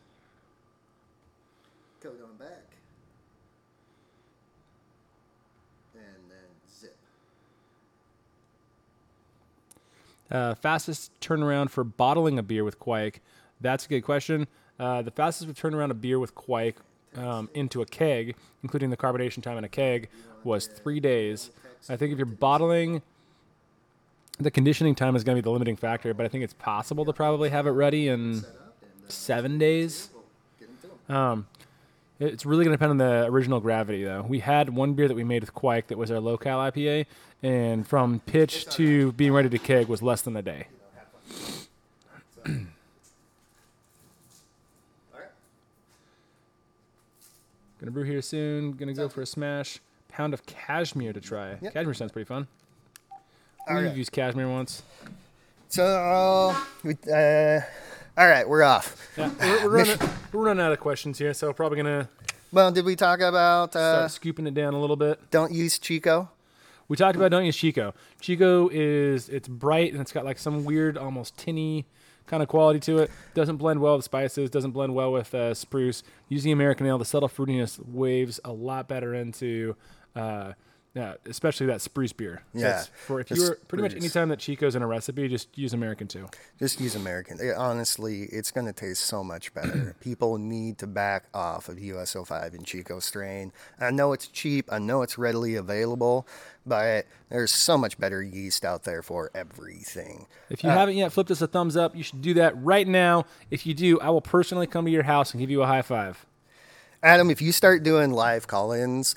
Speaker 2: Code on back. And then zip.
Speaker 1: Fastest turnaround for bottling a beer with Quake. That's a good question. The fastest we turned around a beer with Quake into a keg, including the carbonation time in a keg, was 3 days. I think if you're bottling, the conditioning time is going to be the limiting factor, but I think it's possible to probably have it ready in 7 days. It's really going to depend on the original gravity, though. We had one beer that we made with Quake that was our low-cal IPA, and from pitch to being ready to keg was less than a day. Gonna brew here soon. Gonna go for a smash. Pound of cashmere to try.
Speaker 2: Yep.
Speaker 1: Cashmere sounds pretty fun.
Speaker 2: All
Speaker 1: We've
Speaker 2: right.
Speaker 1: used cashmere once.
Speaker 2: So, all right, we're off.
Speaker 1: Yeah, we're running out of questions here, so probably gonna
Speaker 2: Well, did we talk about
Speaker 1: start scooping it down a little bit.
Speaker 2: don't use Chico?
Speaker 1: We talked about don't use Chico. Chico it's bright and it's got like some weird, almost tinny kind of quality to it. Doesn't blend well with spices. Doesn't blend well with spruce. Using American Ale, the subtle fruitiness waves a lot better into, especially that spruce beer. So
Speaker 2: Yeah,
Speaker 1: if
Speaker 2: the
Speaker 1: you're pretty much
Speaker 2: spruce.
Speaker 1: anytime that Chico's in a recipe, just use American too.
Speaker 2: Just use American. Honestly, it's going to taste so much better. People need to back off of USO5 and Chico strain. I know it's cheap. I know it's readily available, but there's so much better yeast out there for everything.
Speaker 1: If you haven't yet flipped us a thumbs up, you should do that right now. If you do, I will personally come to your house and give you a high five.
Speaker 2: Adam, if you start doing live call-ins,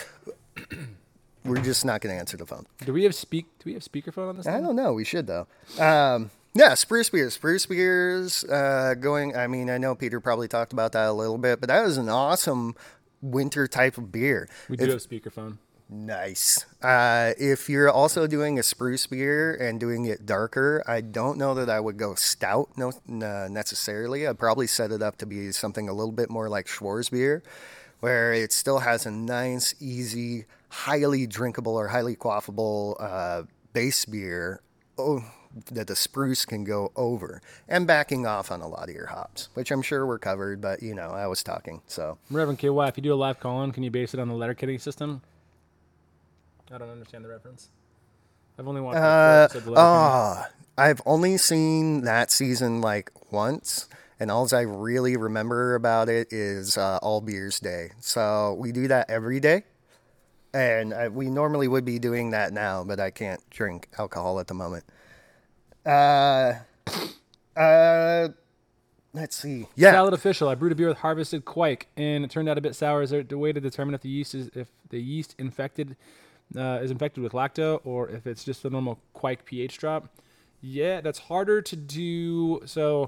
Speaker 2: we're just not going to answer the phone.
Speaker 1: Do we have speakerphone on this
Speaker 2: I
Speaker 1: thing?
Speaker 2: don't know. We should, though. Yeah, spruce beers. Spruce beers going, I mean, I know Peter probably talked about that a little bit, but that was an awesome winter type of beer.
Speaker 1: We do have speakerphone.
Speaker 2: Nice. If you're also doing a spruce beer and doing it darker, I don't know that I would go stout necessarily. I'd probably set it up to be something a little bit more like Schwarzbier, where it still has a nice, easy, highly drinkable or highly quaffable base beer that the spruce can go over, and backing off on a lot of your hops, which I'm sure were covered, but I was talking. So,
Speaker 1: Reverend KY, if you do a live call-in, can you base it on the Letterkenny system? I don't understand the reference. I've only watched like 4 episodes of Letterkenny.
Speaker 2: I've only seen that season like once, and all I really remember about it is All Beers Day. So we do that every day, and we normally would be doing that now, but I can't drink alcohol at the moment. Let's see. Yeah.
Speaker 1: Salad Official. I brewed a beer with harvested quake, and it turned out a bit sour. Is there a way to determine if the yeast infected is infected with lacto, or if it's just the normal quake pH drop? Yeah, that's harder to do. So,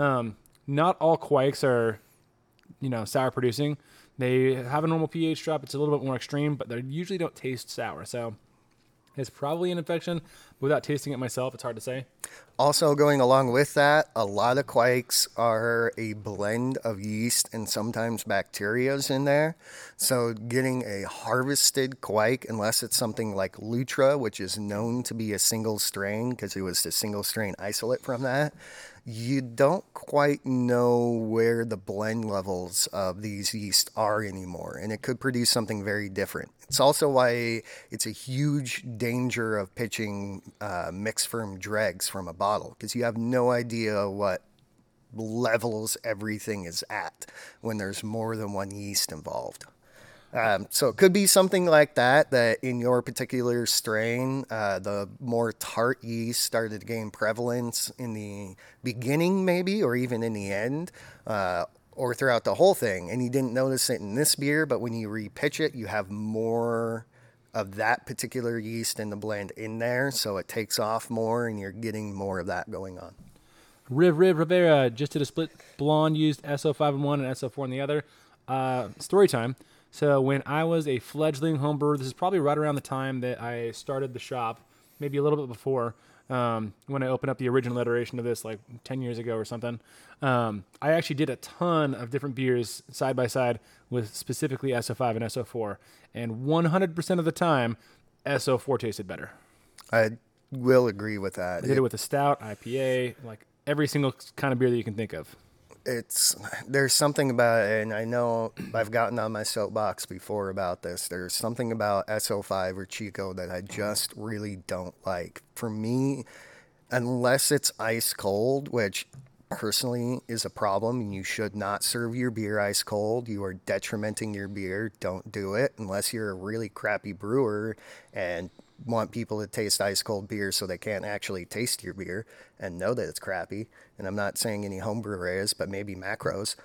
Speaker 1: not all quakes are, sour producing. They have a normal pH drop. It's a little bit more extreme, but they usually don't taste sour. So, it's probably an infection. Without tasting it myself, it's hard to say.
Speaker 2: Also, going along with that, a lot of quakes are a blend of yeast and sometimes bacterias in there. So getting a harvested quake, unless it's something like Lutra, which is known to be a single strain because it was the single strain isolate from that, you don't quite know where the blend levels of these yeast are anymore, and it could produce something very different. It's also why it's a huge danger of pitching mixed firm dregs from a bottle, because you have no idea what levels everything is at when there's more than one yeast involved. So it could be something like that in your particular strain, the more tart yeast started to gain prevalence in the beginning maybe, or even in the end, or throughout the whole thing. And you didn't notice it in this beer, but when you repitch it, you have more of that particular yeast in the blend in there. So it takes off more and you're getting more of that going on.
Speaker 1: Riv Rivera just did a split blonde, used SO5 in one and SO4 in the other. Story time. So when I was a fledgling home brewer, this is probably right around the time that I started the shop, maybe a little bit before, when I opened up the original iteration of this like 10 years ago or something. I actually did a ton of different beers side by side with specifically SO5 and SO4. And 100% of the time, SO4 tasted better.
Speaker 2: I will agree with that.
Speaker 1: I did it with a stout, IPA, like every single kind of beer that you can think of.
Speaker 2: There's something about it, and I know I've gotten on my soapbox before about this. There's something about SO5 or Chico that I just really don't like. For me, unless it's ice cold, which personally is a problem, and you should not serve your beer ice cold. You are detrimenting your beer. Don't do it unless you're a really crappy brewer and want people to taste ice cold beer so they can't actually taste your beer and know that it's crappy. And I'm not saying any homebrewer is, but maybe macros.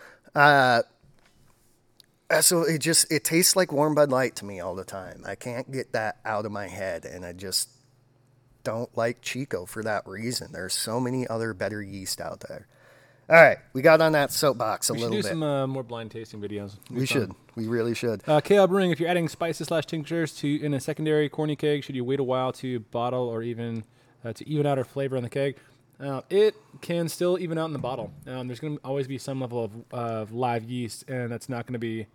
Speaker 2: So it tastes like warm Bud Light to me all the time. I can't get that out of my head, and I just don't like Chico for that reason. There's so many other better yeast out there. All right, we got on that soapbox a little bit.
Speaker 1: We should do some more blind tasting videos.
Speaker 2: We should. We really should.
Speaker 1: KL Brewing, if you're adding spices/tinctures in a secondary corny keg, should you wait a while to bottle or even to even out our flavor on the keg? It can still even out in the bottle. There's going to always be some level of live yeast, and that's not going to be,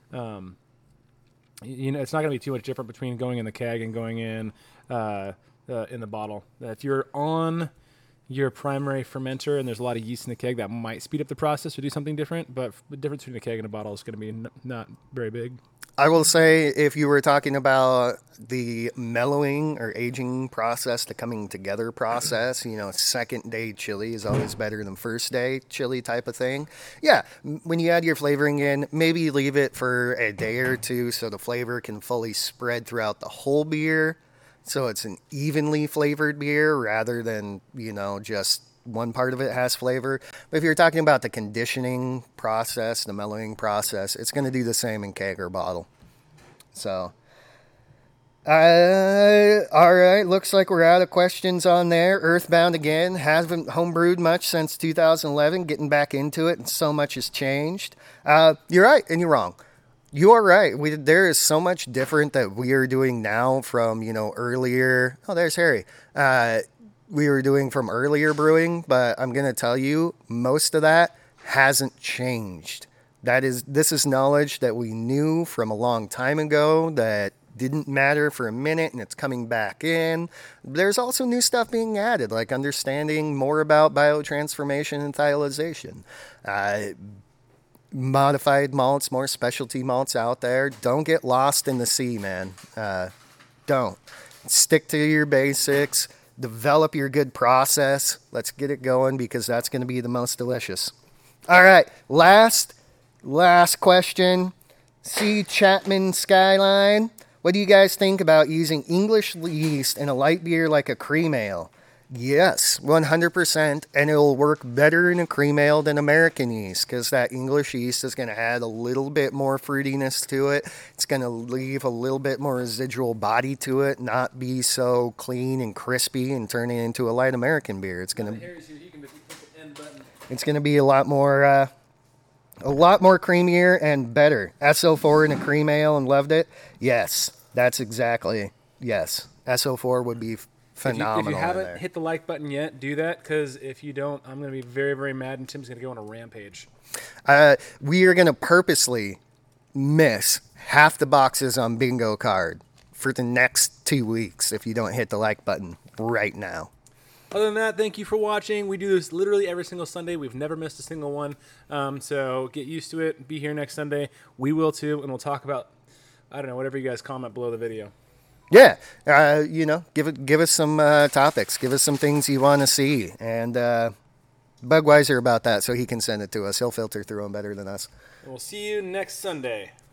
Speaker 1: it's not going to be too much different between going in the keg and going in the bottle. If you're on your primary fermenter and there's a lot of yeast in the keg, that might speed up the process or do something different, but the difference between a keg and a bottle is going to be not very big.
Speaker 2: I will say, if you were talking about the mellowing or aging process, the coming together process, second day chili is always better than first day chili type of thing. Yeah, when you add your flavoring in, maybe leave it for a day or two so the flavor can fully spread throughout the whole beer. So it's an evenly flavored beer rather than, just one part of it has flavor. But if you're talking about the conditioning process, the mellowing process, it's going to do the same in keg or bottle. So, All right. Looks like we're out of questions on there. Earthbound again. Haven't homebrewed much since 2011. Getting back into it, and so much has changed. You're right, and you're wrong. You are right. There is so much different that we are doing now from earlier. Oh, there's Harry. We were doing from earlier brewing, but I'm gonna tell you, most of that hasn't changed. This is knowledge that we knew from a long time ago that didn't matter for a minute, and it's coming back in. There's also new stuff being added, like understanding more about biotransformation and thiolization. Modified malts, more specialty malts out there. Don't get lost in the sea, man. Don't. Stick to your basics. Develop your good process. Let's get it going, because that's going to be the most delicious. All right, last question. C. Chapman Skyline. What do you guys think about using English yeast in a light beer like a cream ale? Yes, 100%, and it'll work better in a cream ale than American yeast, because that English yeast is going to add a little bit more fruitiness to it. It's going to leave a little bit more residual body to it, not be so clean and crispy and turn it into a light American beer. It's going to be a lot more creamier and better. SO4 in a cream ale and loved it. Yes, that's exactly. Yes, SO4 would be phenomenal.
Speaker 1: If you haven't hit the like button yet, do that, because if you don't, I'm going to be very, very mad, and Tim's going to go on a rampage.
Speaker 2: We are going to purposely miss half the boxes on Bingo Card for the next 2 weeks if you don't hit the like button right now.
Speaker 1: Other than that, thank you for watching. We do this literally every single Sunday. We've never missed a single one. So get used to it. Be here next Sunday. We will too, and we'll talk about, I don't know, whatever you guys comment below the video.
Speaker 2: Yeah, give us some topics. Give us some things you want to see. And Bugweiser about that, so he can send it to us. He'll filter through them better than us.
Speaker 1: We'll see you next Sunday.